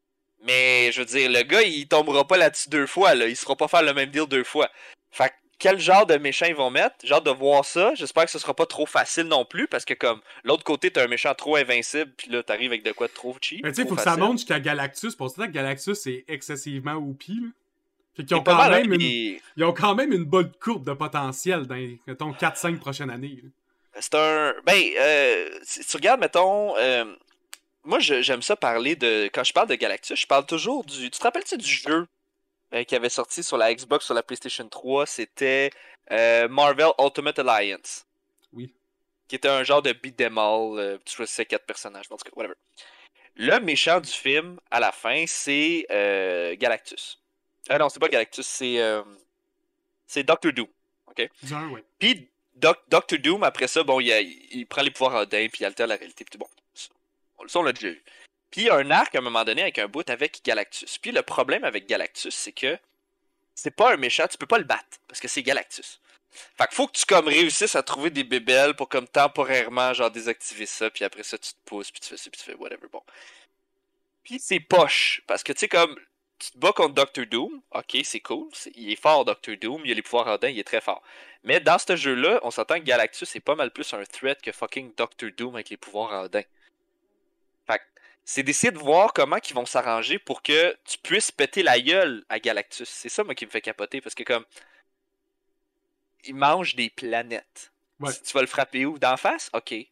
Mais, je veux dire, le gars, il tombera pas là-dessus deux fois, là. Il se fera pas faire le même deal deux fois. Fait que quel genre de méchant ils vont mettre? J'ai hâte de voir ça. J'espère que ce sera pas trop facile non plus, parce que comme l'autre côté, t'as un méchant trop invincible, puis là, t'arrives avec de quoi de trop cheap. Mais tu sais, faut facile. Que ça monte jusqu'à Galactus. Pour ça, que Galactus est excessivement O P, là. Fait qu'ils ont, quand mal, même hein, une... et... ils ont quand même une bonne courbe de potentiel dans les, mettons, quatre cinq prochaines années. Là. C'est un... Ben, euh, si tu regardes, mettons... Euh... Moi, je, j'aime ça parler de... Quand je parle de Galactus, je parle toujours du... Tu te rappelles-tu du jeu Euh, qui avait sorti sur la Xbox, sur la PlayStation trois, c'était euh, Marvel Ultimate Alliance. Oui. Qui était un genre de beat them all. Euh, tu choisissais quatre personnages, en tout cas, whatever. Le méchant du film, à la fin, c'est euh, Galactus. Ah non, c'est pas Galactus, c'est euh, c'est Doctor Doom. OK? Genre, oui. Puis Doc, Doctor Doom, après ça, bon, il, a, il prend les pouvoirs Odin, puis il altère la réalité. Puis bon, ça, ça on l'a déjà vu. Puis il y a un arc à un moment donné avec un bout avec Galactus. Puis le problème avec Galactus, c'est que c'est pas un méchant, tu peux pas le battre parce que c'est Galactus. Fait que faut que tu comme réussisses à trouver des bébelles pour comme temporairement genre désactiver ça, puis après ça tu te pousses, puis tu fais ça, puis tu fais whatever, bon. Puis c'est poche parce que tu sais comme tu te bats contre Doctor Doom, ok c'est cool, c'est, il est fort Doctor Doom, il a les pouvoirs Odin, il est très fort. Mais dans ce jeu-là, on s'entend que Galactus est pas mal plus un threat que fucking Doctor Doom avec les pouvoirs Odin. Fait que c'est d'essayer de voir comment ils vont s'arranger pour que tu puisses péter la gueule à Galactus. C'est ça, moi, qui me fait capoter, parce que comme... il mange des planètes. Ouais. Si tu vas le frapper où? D'en face? OK. Ils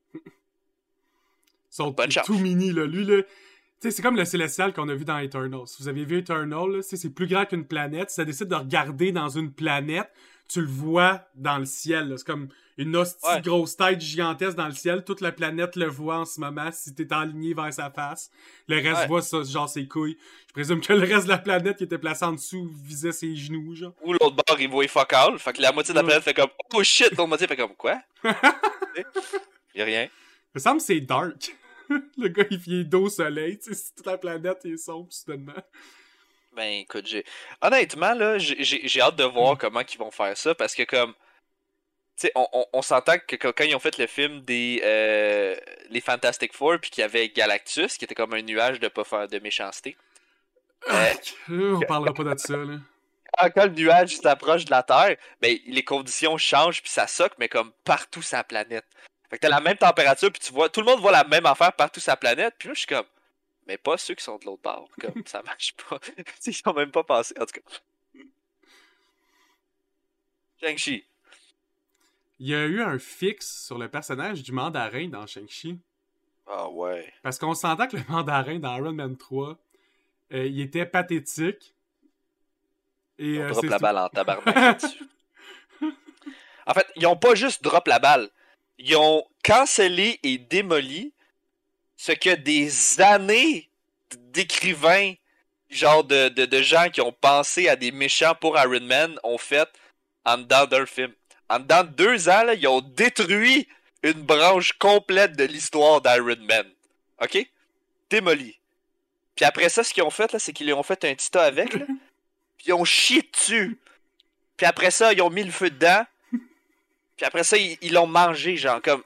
sont Bonne tout, chance. tout mini, là. Lui, là... Tu sais, c'est comme le Célestial qu'on a vu dans Eternal. Si vous avez vu Eternal, là, c'est plus grand qu'une planète. Si ça décide de regarder dans une planète, tu le vois dans le ciel, là. C'est comme une hostie ouais. grosse tête gigantesque dans le ciel. Toute la planète le voit en ce moment si t'es aligné vers sa face. Le reste ouais. voit ça, genre ses couilles. Je présume que le reste de la planète qui était placé en dessous visait ses genoux, genre. Ou l'autre bord, il voit fuck all. Fait que la moitié de la planète fait comme oh shit, l'autre moitié fait comme quoi? Y'a rien. Il me semble que c'est dark. Le gars, il fait dos au soleil, tu sais, si toute la planète est sombre, soudainement. Ben, écoute, j'ai... Honnêtement, là, j'ai, j'ai hâte de voir mm. comment ils vont faire ça, parce que, comme... Tu sais, on, on, on s'entend que quand ils ont fait le film des... Euh, les Fantastic Four, puis qu'il y avait Galactus, qui était comme un nuage de pas faire de méchanceté. Euh, on parlera pas de ça, là. Quand le nuage s'approche de la Terre, ben, les conditions changent, puis ça soque, mais comme partout sur la planète. Fait que t'as la même température, puis tu vois, tout le monde voit la même affaire partout sur la planète, puis là, je suis comme, mais pas ceux qui sont de l'autre bord, comme, ça marche pas. Ils ont même pas pensé, en tout cas. Shang-Chi. il y a eu un fixe sur le personnage du mandarin dans Shang-Chi. Ah ouais. Parce qu'on s'entend que le mandarin dans Iron Man trois, euh, il était pathétique. Et, Ils ont euh, drop c'est la tout. balle en tabarnak là-dessus. En fait, ils ont pas juste drop la balle. Ils ont cancellé et démoli ce que des années d'écrivains, genre de, de, de gens qui ont pensé à des méchants pour Iron Man, ont fait en dedans d'un film. En dedans de deux ans, là, ils ont détruit une branche complète de l'histoire d'Iron Man. OK? Démoli. Puis après ça, ce qu'ils ont fait, là, c'est qu'ils lui ont fait un tita avec, là. Puis ils ont chié dessus. Puis après ça, ils ont mis le feu dedans. Puis après ça, ils, ils l'ont mangé, genre, comme...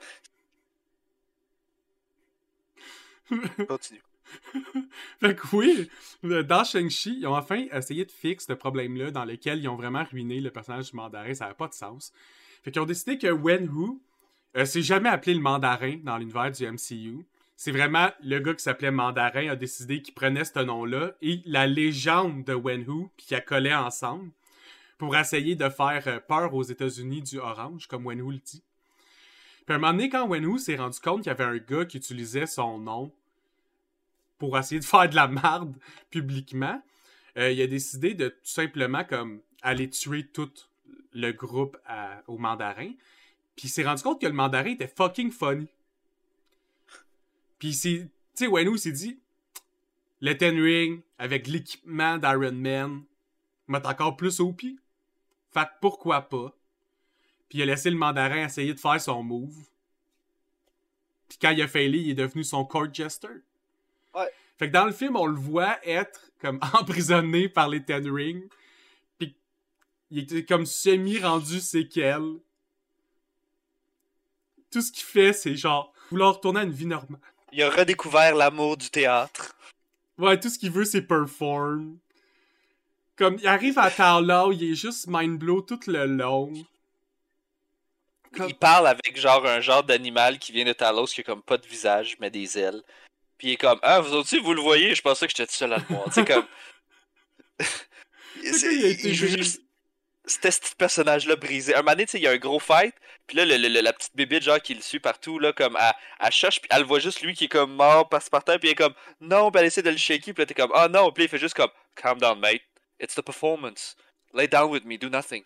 Continue. Fait que oui, dans Shang-Chi, ils ont enfin essayé de fixer ce problème-là dans lequel ils ont vraiment ruiné le personnage du mandarin. Ça n'avait pas de sens. Fait qu'ils ont décidé que Wen Hu euh, s'est jamais appelé le mandarin dans l'univers du M C U. C'est vraiment le gars qui s'appelait Mandarin a décidé qu'il prenait ce nom-là et la légende de Wen Hu, puis qu'il a collé ensemble pour essayer de faire peur aux États-Unis du orange, comme Wen Hu le dit. Puis à un moment donné, quand Wen Hu s'est rendu compte qu'il y avait un gars qui utilisait son nom pour essayer de faire de la marde publiquement, euh, il a décidé de tout simplement comme aller tuer tout le groupe à, au mandarin. Puis il s'est rendu compte que le mandarin était fucking funny. Puis c'est, tu sais, Wen Hu s'est dit, le Ten Ring avec l'équipement d'Iron Man m'a encore plus O P. Fait que pourquoi pas? Puis il a laissé le mandarin essayer de faire son move. Puis quand il a failli, il est devenu son court jester. Ouais. Fait que dans le film, on le voit être comme emprisonné par les Ten Rings. Puis il était comme semi-rendu séquelles. Tout ce qu'il fait, c'est genre vouloir retourner à une vie normale. Il a redécouvert l'amour du théâtre. Ouais, tout ce qu'il veut, c'est perform. Comme, il arrive à Taolao, il est juste mind-blow tout le long. Comme... Il parle avec genre un genre d'animal qui vient de Talos qui a comme pas de visage, mais des ailes. Puis il est comme, ah, vous aussi, vous le voyez, je pensais que j'étais tout seul à le voir. Tu sais, comme... C'est il, il, il joue juste... C'était ce petit personnage-là brisé. Un moment donné, tu sais, il y a un gros fight, puis là, le, le, le, la petite bébite, genre, qui le suit partout, là, comme, elle, elle cherche, puis elle voit juste lui qui est comme mort, passe par terre, puis elle est comme, non, puis elle essaie de le shaker, puis là, t'es comme, ah oh, non, puis là, il fait juste comme, calm down, mate. It's the performance. Lay down with me, do nothing.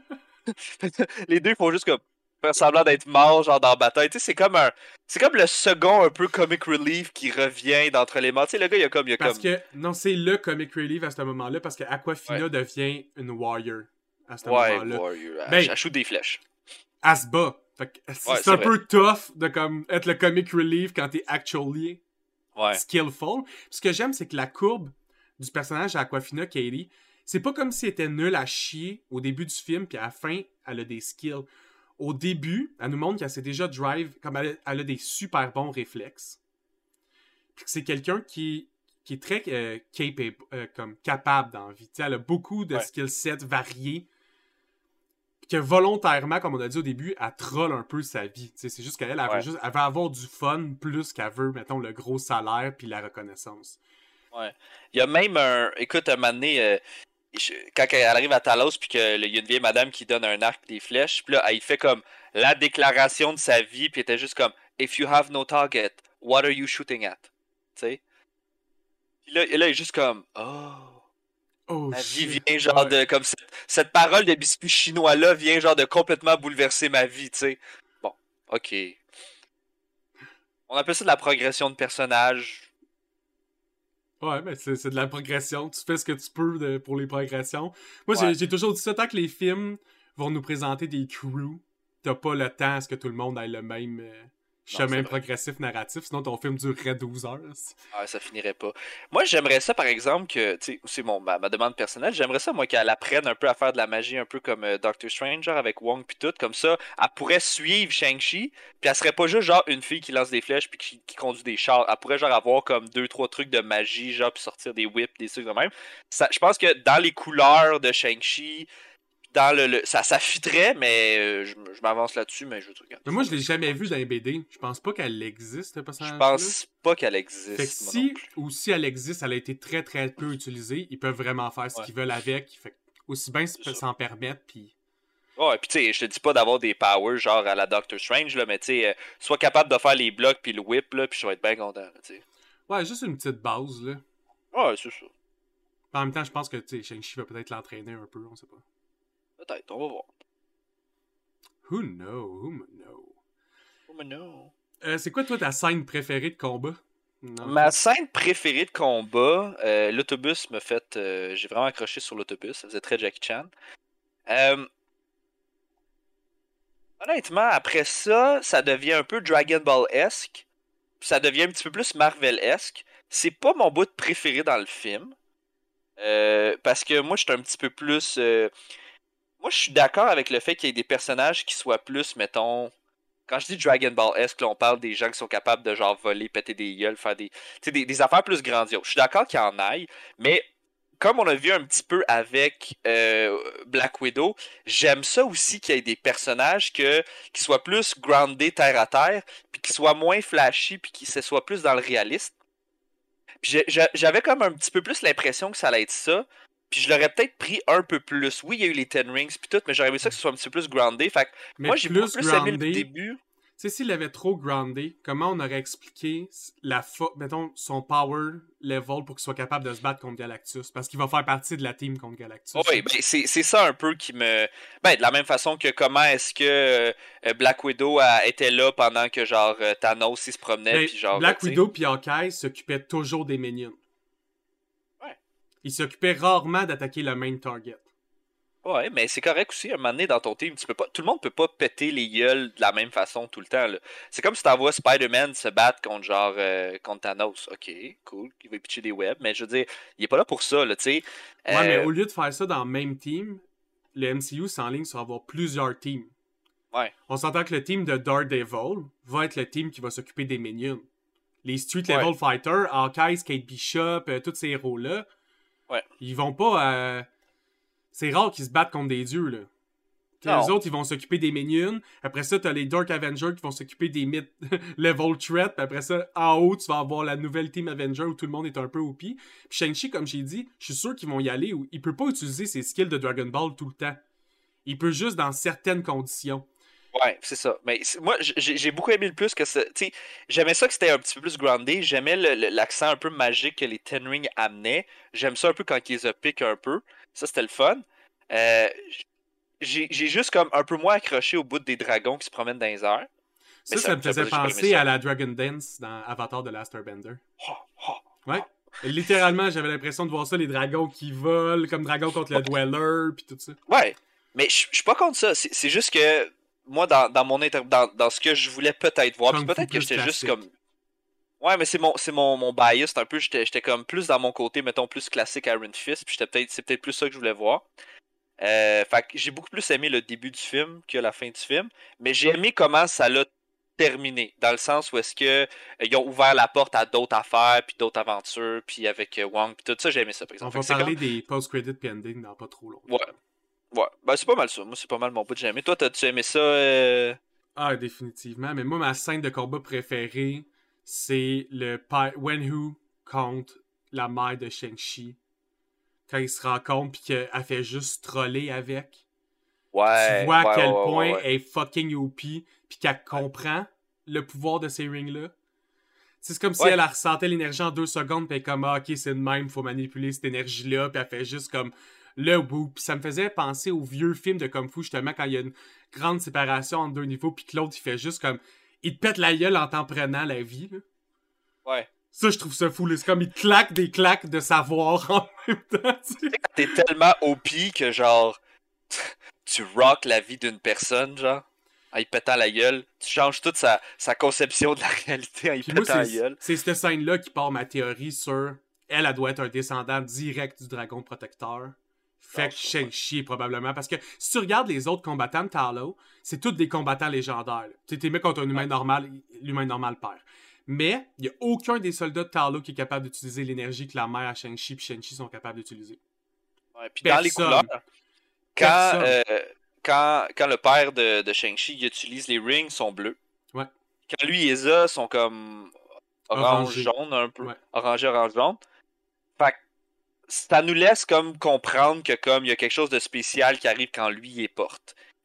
Les deux font juste comme, faire semblant d'être morts, genre, dans la bataille. Tu sais, c'est comme un, c'est comme le second, un peu, comic relief qui revient d'entre les morts. Tu sais, le gars, il y a comme, il y a parce comme... que, non, c'est le comic relief à ce moment-là, parce que Aquafina ouais. devient une warrior. À ce ouais, moment-là. warrior. Elle, ben, elle shoot des flèches. Elle se bat. Fait que c'est, ouais, c'est c'est un vrai. peu tough de comme être le comic relief quand t'es actually ouais. skillful. Puis ce que j'aime, c'est que la courbe du personnage d'Aquafina, Katie, c'est pas comme si elle était nulle à chier au début du film, puis à la fin, elle a des skills. Au début, elle nous montre qu'elle s'est déjà drive, comme elle, elle a des super bons réflexes. Puis que c'est quelqu'un qui, qui est très euh, capable, euh, comme capable dans la vie. T'sais, elle a beaucoup de ouais. skill sets variés. Que volontairement, comme on a dit au début, elle troll un peu sa vie. T'sais, c'est juste qu'elle elle ouais. veut, juste, elle veut avoir du fun plus qu'elle veut, mettons, le gros salaire puis la reconnaissance. Ouais. Il y a même un... Écoute, un moment donné, euh, quand elle arrive à Talos, puis qu'il y a une vieille madame qui donne un arc et des flèches, puis là, elle fait comme la déclaration de sa vie, puis elle était juste comme « If you have no target, what are you shooting at? » Tu sais? Puis là, et là, il est juste comme « Oh... » Oh, ma shit. vie vient genre ouais. de... comme cette, cette parole de biscuit chinois-là vient genre de complètement bouleverser ma vie, tu sais. Bon, ok. On appelle ça de la progression de personnage. Ouais, mais c'est, c'est de la progression. Tu fais ce que tu peux de, pour les progressions. Moi, ouais. j'ai, j'ai toujours dit ça, tant que les films vont nous présenter des crews, t'as pas le temps à ce que tout le monde ait le même... Euh... chemin progressif narratif, sinon ton film durerait douze heures. Ah, ça finirait pas. Moi, j'aimerais ça, par exemple, que, tu sais, c'est mon, ma, ma demande personnelle, j'aimerais ça, moi, qu'elle apprenne un peu à faire de la magie, un peu comme euh, Doctor Strange, genre avec Wong pis tout, comme ça, elle pourrait suivre Shang-Chi, puis elle serait pas juste genre une fille qui lance des flèches puis qui, qui conduit des chars, elle pourrait genre avoir comme deux, trois trucs de magie, genre, puis sortir des whips, des trucs de même. Ça, je pense que dans les couleurs de Shang-Chi, dans le, le ça ça fitterait, mais euh, je, je m'avance là-dessus, mais je regarde. Mais moi, je l'ai jamais vu dans les B D. Je pense pas qu'elle existe, ce personnage. Je pense pas qu'elle existe. Fait que si, ou si elle existe, elle a été très très peu utilisée, ils peuvent vraiment faire ce ouais. qu'ils veulent avec. Fait que aussi bien s'en permettre, puis... Ouais, pis tu sais, je te dis pas d'avoir des powers genre à la Doctor Strange, là, mais tu sais, euh, sois capable de faire les blocs puis le whip, là, pis je vais être bien content, tu sais. Ouais, juste une petite base, là. Ouais, c'est ça. En même temps, je pense que, tu sais, Shang-Chi va peut-être l'entraîner un peu, on sait pas. Peut-être, on va voir. Who know, who know. Oh, mais non. Euh, c'est quoi, toi, ta scène préférée de combat? Non, Ma scène préférée de combat, euh, l'autobus m'a fait. Euh, j'ai vraiment accroché sur l'autobus, ça faisait très Jackie Chan. Euh, honnêtement, après ça, ça devient un peu Dragon Ball-esque. Ça devient un petit peu plus Marvel-esque. C'est pas mon bout préféré dans le film. Euh, parce que moi, je suis un petit peu plus. euh, Moi, je suis d'accord avec le fait qu'il y ait des personnages qui soient plus, mettons. Quand je dis Dragon Ball-esque, là, on parle des gens qui sont capables de genre voler, péter des gueules, faire des, tu sais, des, des affaires plus grandioses. Je suis d'accord qu'il y en aille, mais comme on a vu un petit peu avec euh, Black Widow, j'aime ça aussi qu'il y ait des personnages que, qui soient plus groundés terre à terre, puis qui soient moins flashy, puis qui se soient plus dans le réaliste. Puis j'ai- j'ai- j'avais comme un petit peu plus l'impression que ça allait être ça. Puis je l'aurais peut-être pris un peu plus. Oui, il y a eu les Ten Rings puis tout, mais j'aurais aimé ça que ce soit un petit peu plus groundé. Fait que mais moi, j'ai beaucoup plus plus aimé le groundé. début. Tu sais, s'il avait trop groundé, comment on aurait expliqué la fo- mettons, son power level pour qu'il soit capable de se battre contre Galactus? Parce qu'il va faire partie de la team contre Galactus. Oui, ben c'est c'est ça un peu qui me. Ben, de la même façon que comment est-ce que euh, Black Widow a, était là pendant que genre euh, Thanos il se promenait, Ben, puis genre. Black tu sais. Widow puis Hawkeye s'occupaient toujours des minions. Ouais. Ils s'occupaient rarement d'attaquer le main target. Ouais, mais c'est correct aussi, un moment donné dans ton team, tu peux pas. Tout le monde peut pas péter les gueules de la même façon tout le temps, là. C'est comme si t'envoies Spider-Man se battre contre genre euh, contre Thanos. Ok, cool, il va pitcher des webs, mais je veux dire, il est pas là pour ça, là, tu sais. Ouais, mais Euh, au lieu de faire ça dans le même team, le M C U s'enligne sur avoir plusieurs teams. ouais. On s'entend que le team de Daredevil va être le team qui va s'occuper des minions. Les street Ouais. level fighters, Hawkeye, Kate Bishop, euh, tous ces héros-là, Ouais. ils vont pas. Euh... C'est rare qu'ils se battent contre des dieux, là. Les autres, ils vont s'occuper des minions. Après ça, t'as les Dark Avengers qui vont s'occuper des mid-level threats. Puis après ça, en haut, tu vas avoir la nouvelle Team Avenger où tout le monde est un peu O P. Puis Shang-Chi, comme j'ai dit, je suis sûr qu'ils vont y aller. Où il peut pas utiliser ses skills de Dragon Ball tout le temps. Il peut juste dans certaines conditions. Ouais, c'est ça. Mais moi, j'ai j'ai beaucoup aimé le plus que ça. Tu sais, j'aimais ça que c'était un petit peu plus groundé. J'aimais l'accent un peu magique que les Ten Rings amenaient. J'aime ça un peu quand ils les piquent un peu. Ça, c'était le fun. Euh, j'ai juste comme un peu moins accroché au bout des dragons qui se promènent dans les airs. Ça, ça, ça me faisait penser à la Dragon Dance dans Avatar de Last Airbender. Oh, oh, ouais. Oh. Littéralement, j'avais l'impression de voir ça, les dragons qui volent, comme dragons contre le Dweller, puis tout ça. Ouais, mais je suis pas contre ça. C'est juste que moi, dans, dans mon inter... dans, dans ce que je voulais peut-être voir, puis peut-être que j'étais juste comme. Ouais, mais c'est mon, c'est mon, mon bias, un peu. J'étais comme plus dans mon côté, mettons, plus classique Iron Fist, puis peut-être c'est peut-être plus ça que je voulais voir. Euh, fait que j'ai beaucoup plus aimé le début du film que la fin du film, mais j'ai aimé comment ça l'a terminé, dans le sens où est-ce que euh, ils ont ouvert la porte à d'autres affaires, puis d'autres aventures, puis avec euh, Wong, puis tout ça, j'ai aimé ça, par exemple. On va parler comme... des post-credit pending dans pas trop longtemps. Ouais. Ouais, ben c'est pas mal ça. Moi, c'est pas mal mon bout que j'ai aimé. Toi, t'as-tu aimé ça? Euh... Ah, définitivement. Mais moi, ma scène de combat préférée, c'est le pa- Wenhu contre la mère de Shang-Chi. Quand ils se rencontrent pis qu'elle fait juste troller avec. Ouais. Tu vois ouais, à quel ouais, point ouais, ouais. elle est fucking O P pis qu'elle comprend le pouvoir de ces rings-là. C'est comme si ouais. elle, elle ressentait l'énergie en deux secondes pis elle est comme ah, ok, c'est de même, faut manipuler cette énergie-là pis elle fait juste comme le whoop. Pis ça me faisait penser aux vieux films de Kung Fu justement quand il y a une grande séparation entre deux niveaux pis que l'autre il fait juste comme il te pète la gueule en t'en prenant la vie. Là. Ouais. Ça, je trouve ça fou. C'est comme il claque des claques de savoir en même temps. Tu sais. T'es tellement O P que genre tu rock la vie d'une personne, genre, en y pétant la gueule. Tu changes toute sa, sa conception de la réalité en y pétant la gueule. C'est cette scène-là qui part ma théorie sur elle, elle doit être un descendant direct du dragon protecteur. Fait que Shang-Chi probablement. Parce que si tu regardes les autres combattants de Talo, c'est tous des combattants légendaires. Tu t'es mis contre un humain normal, l'humain normal perd. Mais il n'y a aucun des soldats de Talo qui est capable d'utiliser l'énergie que la mère à Shang-Chi et Shang-Chi sont capables d'utiliser. Ouais, puis dans les couleurs, quand, euh, quand, quand le père de, de Shang-Chi utilise les rings, ils sont bleus. Ouais. Quand lui et Eza sont comme orange-jaune, un peu. Ouais. Orangé-orange-jaune. Fait que ça nous laisse comme comprendre que comme il y a quelque chose de spécial qui arrive quand lui il est porte.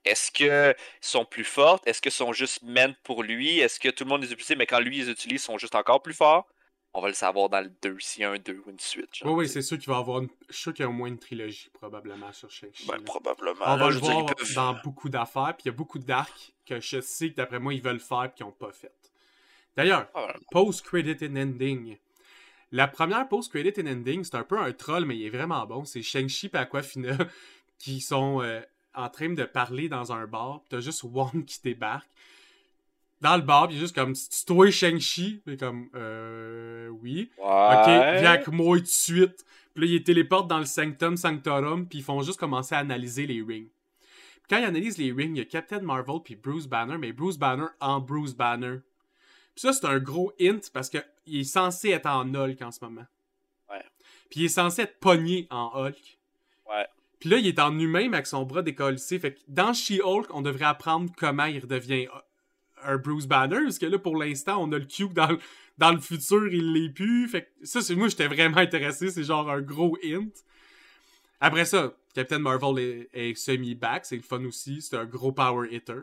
Est-ce que sont plus fortes? Est-ce que sont juste meant pour lui? Est-ce que tout le monde les utilise, mais quand lui les utilise, ils sont juste encore plus forts? On va le savoir dans le deux, s'il y a un deux ou une suite. Oui, Genre, oui, t'sais. c'est sûr qu'il va y avoir une... Je suis sûr qu'il y a au moins une trilogie, probablement, sur Shang-Chi. Ben, là. probablement. On Là, va je le veux dire, ils voir peuvent... dans beaucoup d'affaires, puis il y a beaucoup d'arcs que je sais que d'après moi, ils veulent faire et qu'ils n'ont pas fait. D'ailleurs, Ah, post-credit and ending. La première post-credit and ending, c'est un peu un troll, mais il est vraiment bon. C'est Shang-Chi et Aquafina qui sont euh, en train de parler dans un bar. T'as juste Wong qui débarque. Dans le bar, pis il est juste comme, c'est toi Shang-Chi? Puis comme, euh, oui. Ok, ouais. viens avec moi tout de suite. Puis là, ils téléportent dans le Sanctum Sanctorum, puis ils font juste commencer à analyser les rings. Puis quand ils analysent les rings, il y a Captain Marvel puis Bruce Banner, mais Bruce Banner en Bruce Banner. Puis ça, c'est un gros hint, parce qu'il est censé être en Hulk en ce moment. Ouais. Puis il est censé être pogné en Hulk. Ouais. Puis là, il est en humain, mais avec son bras décollissé. Fait que dans She-Hulk, on devrait apprendre comment il redevient un Bruce Banner, parce que là, pour l'instant, on a le Q dans, dans le futur, il l'est plus. Fait que ça, c'est moi, j'étais vraiment intéressé. C'est genre un gros hint. Après ça, Captain Marvel est, est semi-back. C'est le fun aussi. C'est un gros power hitter.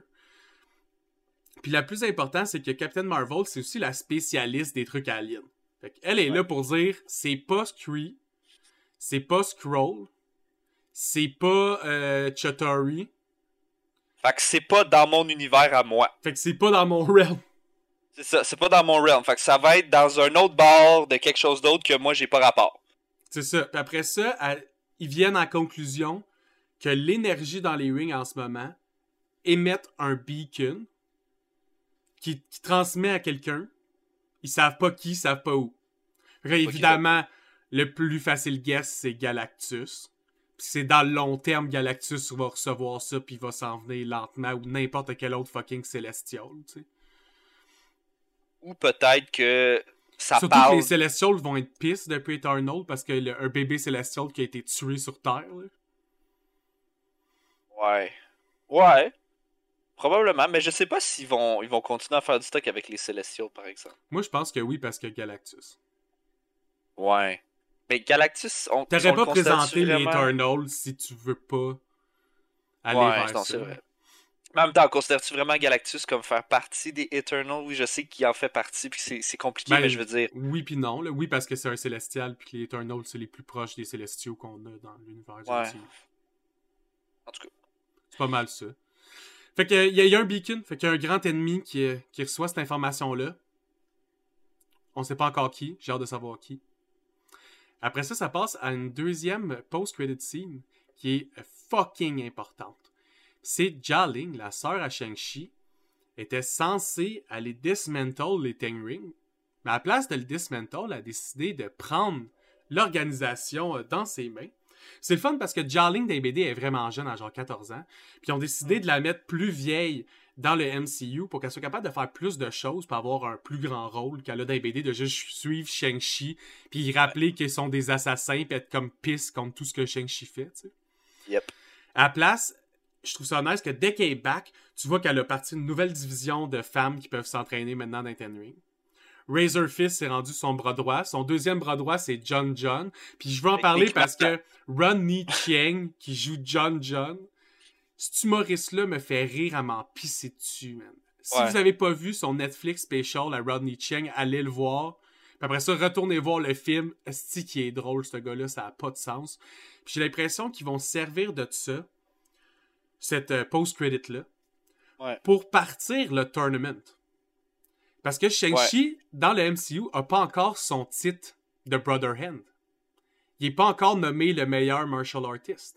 Puis la plus importante, c'est que Captain Marvel, c'est aussi la spécialiste des trucs aliens. Fait qu'elle est ouais. là pour dire, c'est pas Kree, c'est pas Skrull, c'est pas euh, Chitauri. Fait que c'est pas dans mon univers à moi. Fait que c'est pas dans mon realm. C'est ça, c'est pas dans mon realm. Fait que ça va être dans un autre bord de quelque chose d'autre que moi j'ai pas rapport. C'est ça. Puis après ça, elle, ils viennent en conclusion que l'énergie dans les rings en ce moment émettent un beacon qui, qui transmet à quelqu'un. Ils savent pas qui, ils savent pas où. Fait que, évidemment, le plus facile guess, c'est Galactus. Puis c'est dans le long terme, Galactus va recevoir ça, puis il va s'en venir lentement, ou n'importe quel autre fucking Célestial, tu sais. Ou peut-être que ça Surtout parle... que les Celestials vont être pisses depuis Eternal, parce que le, un bébé Celestial qui a été tué sur Terre, là. Ouais. Ouais. Probablement, mais je sais pas s'ils vont, ils vont continuer à faire du stock avec les Celestials, par exemple. Moi, je pense que oui, parce que Galactus. Ouais. Mais Galactus, on T'aurais pas présenté vraiment... les Eternals si tu veux pas aller ouais, vers non, ça. C'est vrai. Mais en même temps, considères-tu vraiment Galactus comme faire partie des Eternals? Oui, je sais qu'il en fait partie, puis c'est, c'est compliqué, ben, mais je veux dire... Oui puis non. Là. Oui, parce que c'est un Célestial, puis que les Eternals, c'est les plus proches des Célestiaux qu'on a dans l'univers du ouais. M C U. En tout cas. C'est pas mal ça. Fait qu'il y, y a un beacon, fait qu'il y a un grand ennemi qui, qui reçoit cette information-là. On sait pas encore qui, j'ai hâte de savoir qui. Après ça, ça passe à une deuxième post-credit scene qui est fucking importante. C'est Jia Ling, la sœur à Shang-Chi, était censée aller dismantle les Ten Rings, mais à la place de le dismantle, elle a décidé de prendre l'organisation dans ses mains. C'est le fun parce que Jia Ling dans les B D est vraiment jeune, à genre quatorze ans, puis ils ont décidé de la mettre plus vieille dans le M C U pour qu'elle soit capable de faire plus de choses pour avoir un plus grand rôle qu'elle a dans les B D, de juste suivre Shang-Chi puis rappeler qu'ils sont des assassins puis être comme pisse contre tout ce que Shang-Chi fait, tu sais. Yep. À la place, je trouve ça nice que dès qu'elle est back, tu vois qu'elle a parti une nouvelle division de femmes qui peuvent s'entraîner maintenant dans Ten Rings. Razor Fist s'est rendu son bras droit. Son deuxième bras droit, c'est John John. Puis je veux en parler parce que Rodney Chiang, qui joue John John, cet humoriste-là me fait rire à m'en pisser dessus, man. Si ouais. vous avez pas vu son Netflix special à Rodney Chiang, allez le voir. Puis après ça, retournez voir le film. Esti qui est drôle, ce gars-là, ça a pas de sens. Puis j'ai l'impression qu'ils vont servir de ça, cette euh, post-credit-là, ouais. pour partir le tournament. Parce que Shang-Chi, ouais. dans le M C U, a pas encore son titre de Brother Hand. Il est pas encore nommé le meilleur martial artist.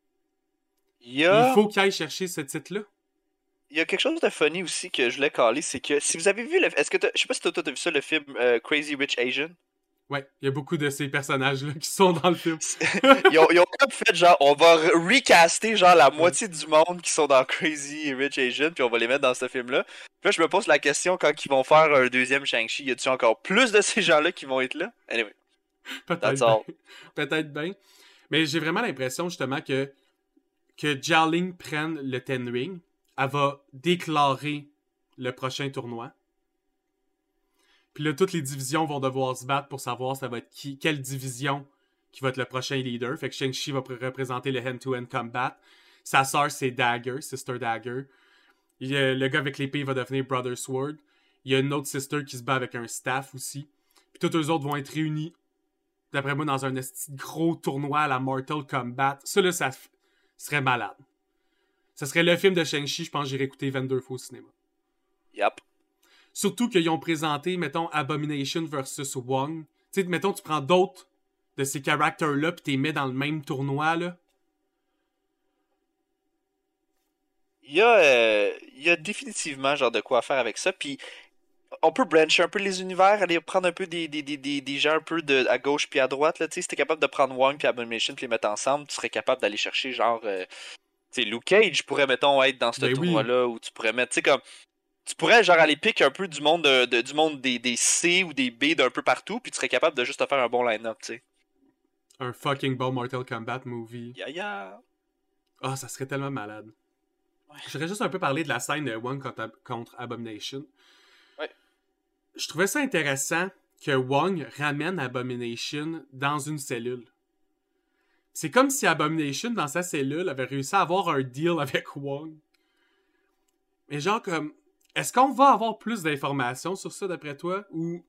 Yeah. Il faut qu'il aille chercher ce titre-là. Il y a quelque chose de funny aussi que je voulais caler, c'est que si vous avez vu le... Est-ce que t'as... Je sais pas si toi t'as vu ça, le film euh, Crazy Rich Asian? Ouais, il y a beaucoup de ces personnages-là qui sont dans le film. ils, ont, ils ont comme fait genre, on va recaster genre la moitié du monde qui sont dans Crazy Rich Asian, puis on va les mettre dans ce film-là. Puis là, je me pose la question, quand ils vont faire un deuxième Shang-Chi, y a-tu encore plus de ces gens-là qui vont être là? Anyway. Peut-être bien. Peut-être bien. Mais j'ai vraiment l'impression, justement, que que Jia Ling prenne le Ten Ring, elle va déclarer le prochain tournoi. Puis là, toutes les divisions vont devoir se battre pour savoir ça va être qui, quelle division qui va être le prochain leader. Fait que Shang-Chi va représenter le hand-to-hand combat. Sa sœur, c'est Dagger, Sister Dagger. Il y a, le gars avec l'épée va devenir Brother Sword. Il y a une autre sister qui se bat avec un staff aussi. Puis tous eux autres vont être réunis, d'après moi, dans un esti gros tournoi à la Mortal Kombat. Ça, là, ça f- serait malade. Ça serait le film de Shang-Chi, je pense que j'irais écouter vingt-deux fois au cinéma. Yep. Surtout qu'ils ont présenté, mettons, Abomination versus Wong. Tu sais, mettons, tu prends d'autres de ces caractères-là pis t'es mets dans le même tournoi, là. Il y a, euh, il y a définitivement genre de quoi faire avec ça. Puis on peut brancher un peu les univers, aller prendre un peu des, des, des, des, des gens un peu de, à gauche puis à droite. Là, tu sais, si t'es capable de prendre Wong puis Abomination puis les mettre ensemble, tu serais capable d'aller chercher genre... Euh, tu sais, Luke Cage pourrait, mettons, être dans ce Ben oui. tournoi-là, ou tu pourrais mettre, tu sais, comme... Tu pourrais, genre, aller pick un peu du monde, de, de- du monde des, des C ou des B d'un peu partout, puis tu serais capable de juste te faire un bon line-up, tu sais. Un fucking bon Mortal Kombat movie. Ya ya! Ah, oh, ça serait tellement malade. Ouais. Je voudrais juste un peu parler de la scène de Wong contre, contre Abomination. Ouais. Je trouvais ça intéressant que Wong ramène Abomination dans une cellule. C'est comme si Abomination, dans sa cellule, avait réussi à avoir un deal avec Wong. Mais genre comme... Est-ce qu'on va avoir plus d'informations sur ça, d'après toi? Ou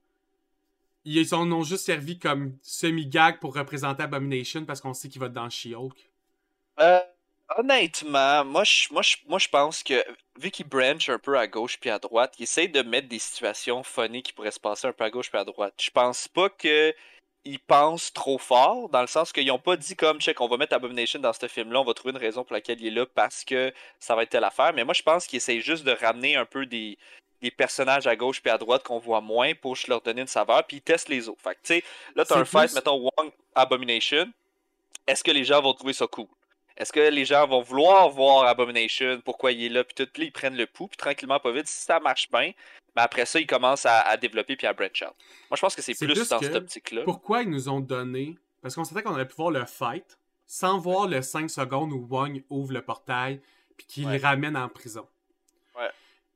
ils en ont juste servi comme semi-gag pour représenter Abomination parce qu'on sait qu'il va être dans She-Hulk? Euh, honnêtement, moi, je moi, je- moi, je pense que, vu qu'il branch un peu à gauche puis à droite, il essaie de mettre des situations funny qui pourraient se passer un peu à gauche puis à droite. Je pense pas que ils pensent trop fort, dans le sens qu'ils ont pas dit comme, check, on va mettre Abomination dans ce film-là, on va trouver une raison pour laquelle il est là parce que ça va être telle affaire. Mais moi, je pense qu'ils essayent juste de ramener un peu des, des personnages à gauche puis à droite qu'on voit moins pour juste leur donner une saveur, puis ils testent les autres. Fait que, tu sais, là, t'as C'est un fight, plus- mettons, Wong Abomination. Est-ce que les gens vont trouver ça cool? Est-ce que les gens vont vouloir voir Abomination, pourquoi il est là, puis tout, puis là, ils prennent le pouls, puis tranquillement, pas vite, si ça marche bien, mais après ça, ils commencent à, à développer puis à branch out. Moi, je pense que c'est C'est plus, plus dans que... cette optique-là. Pourquoi ils nous ont donné... Parce qu'on s'attendait qu'on aurait pu voir le fight sans voir le cinq secondes où Wong ouvre le portail puis qu'il Ouais. les ramène en prison. Ouais.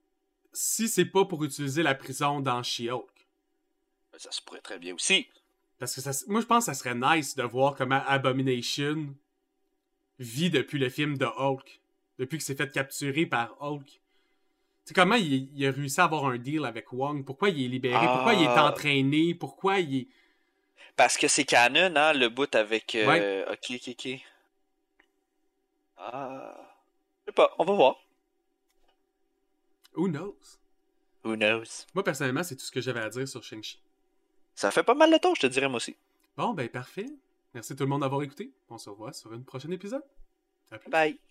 Si c'est pas pour utiliser la prison dans She-Hulk. Ça se pourrait très bien aussi. Parce que ça, moi, je pense que ça serait nice de voir comment Abomination vit depuis le film de Hulk. Depuis qu'il s'est fait capturer par Hulk. Tu sais, comment il, il a réussi à avoir un deal avec Wong? Pourquoi il est libéré? Ah. Pourquoi il est entraîné? Pourquoi il est... Parce que c'est canon, hein, le bout avec... euh, Ouais. Ok, ok, ok. Ah... Je sais pas, on va voir. Who knows? Who knows? Moi, personnellement, c'est tout ce que j'avais à dire sur Shang-Chi. Ça fait pas mal de temps, je te dirais, moi aussi. Bon, ben parfait. Merci tout le monde d'avoir écouté. On se revoit sur un prochain épisode. À plus. Bye!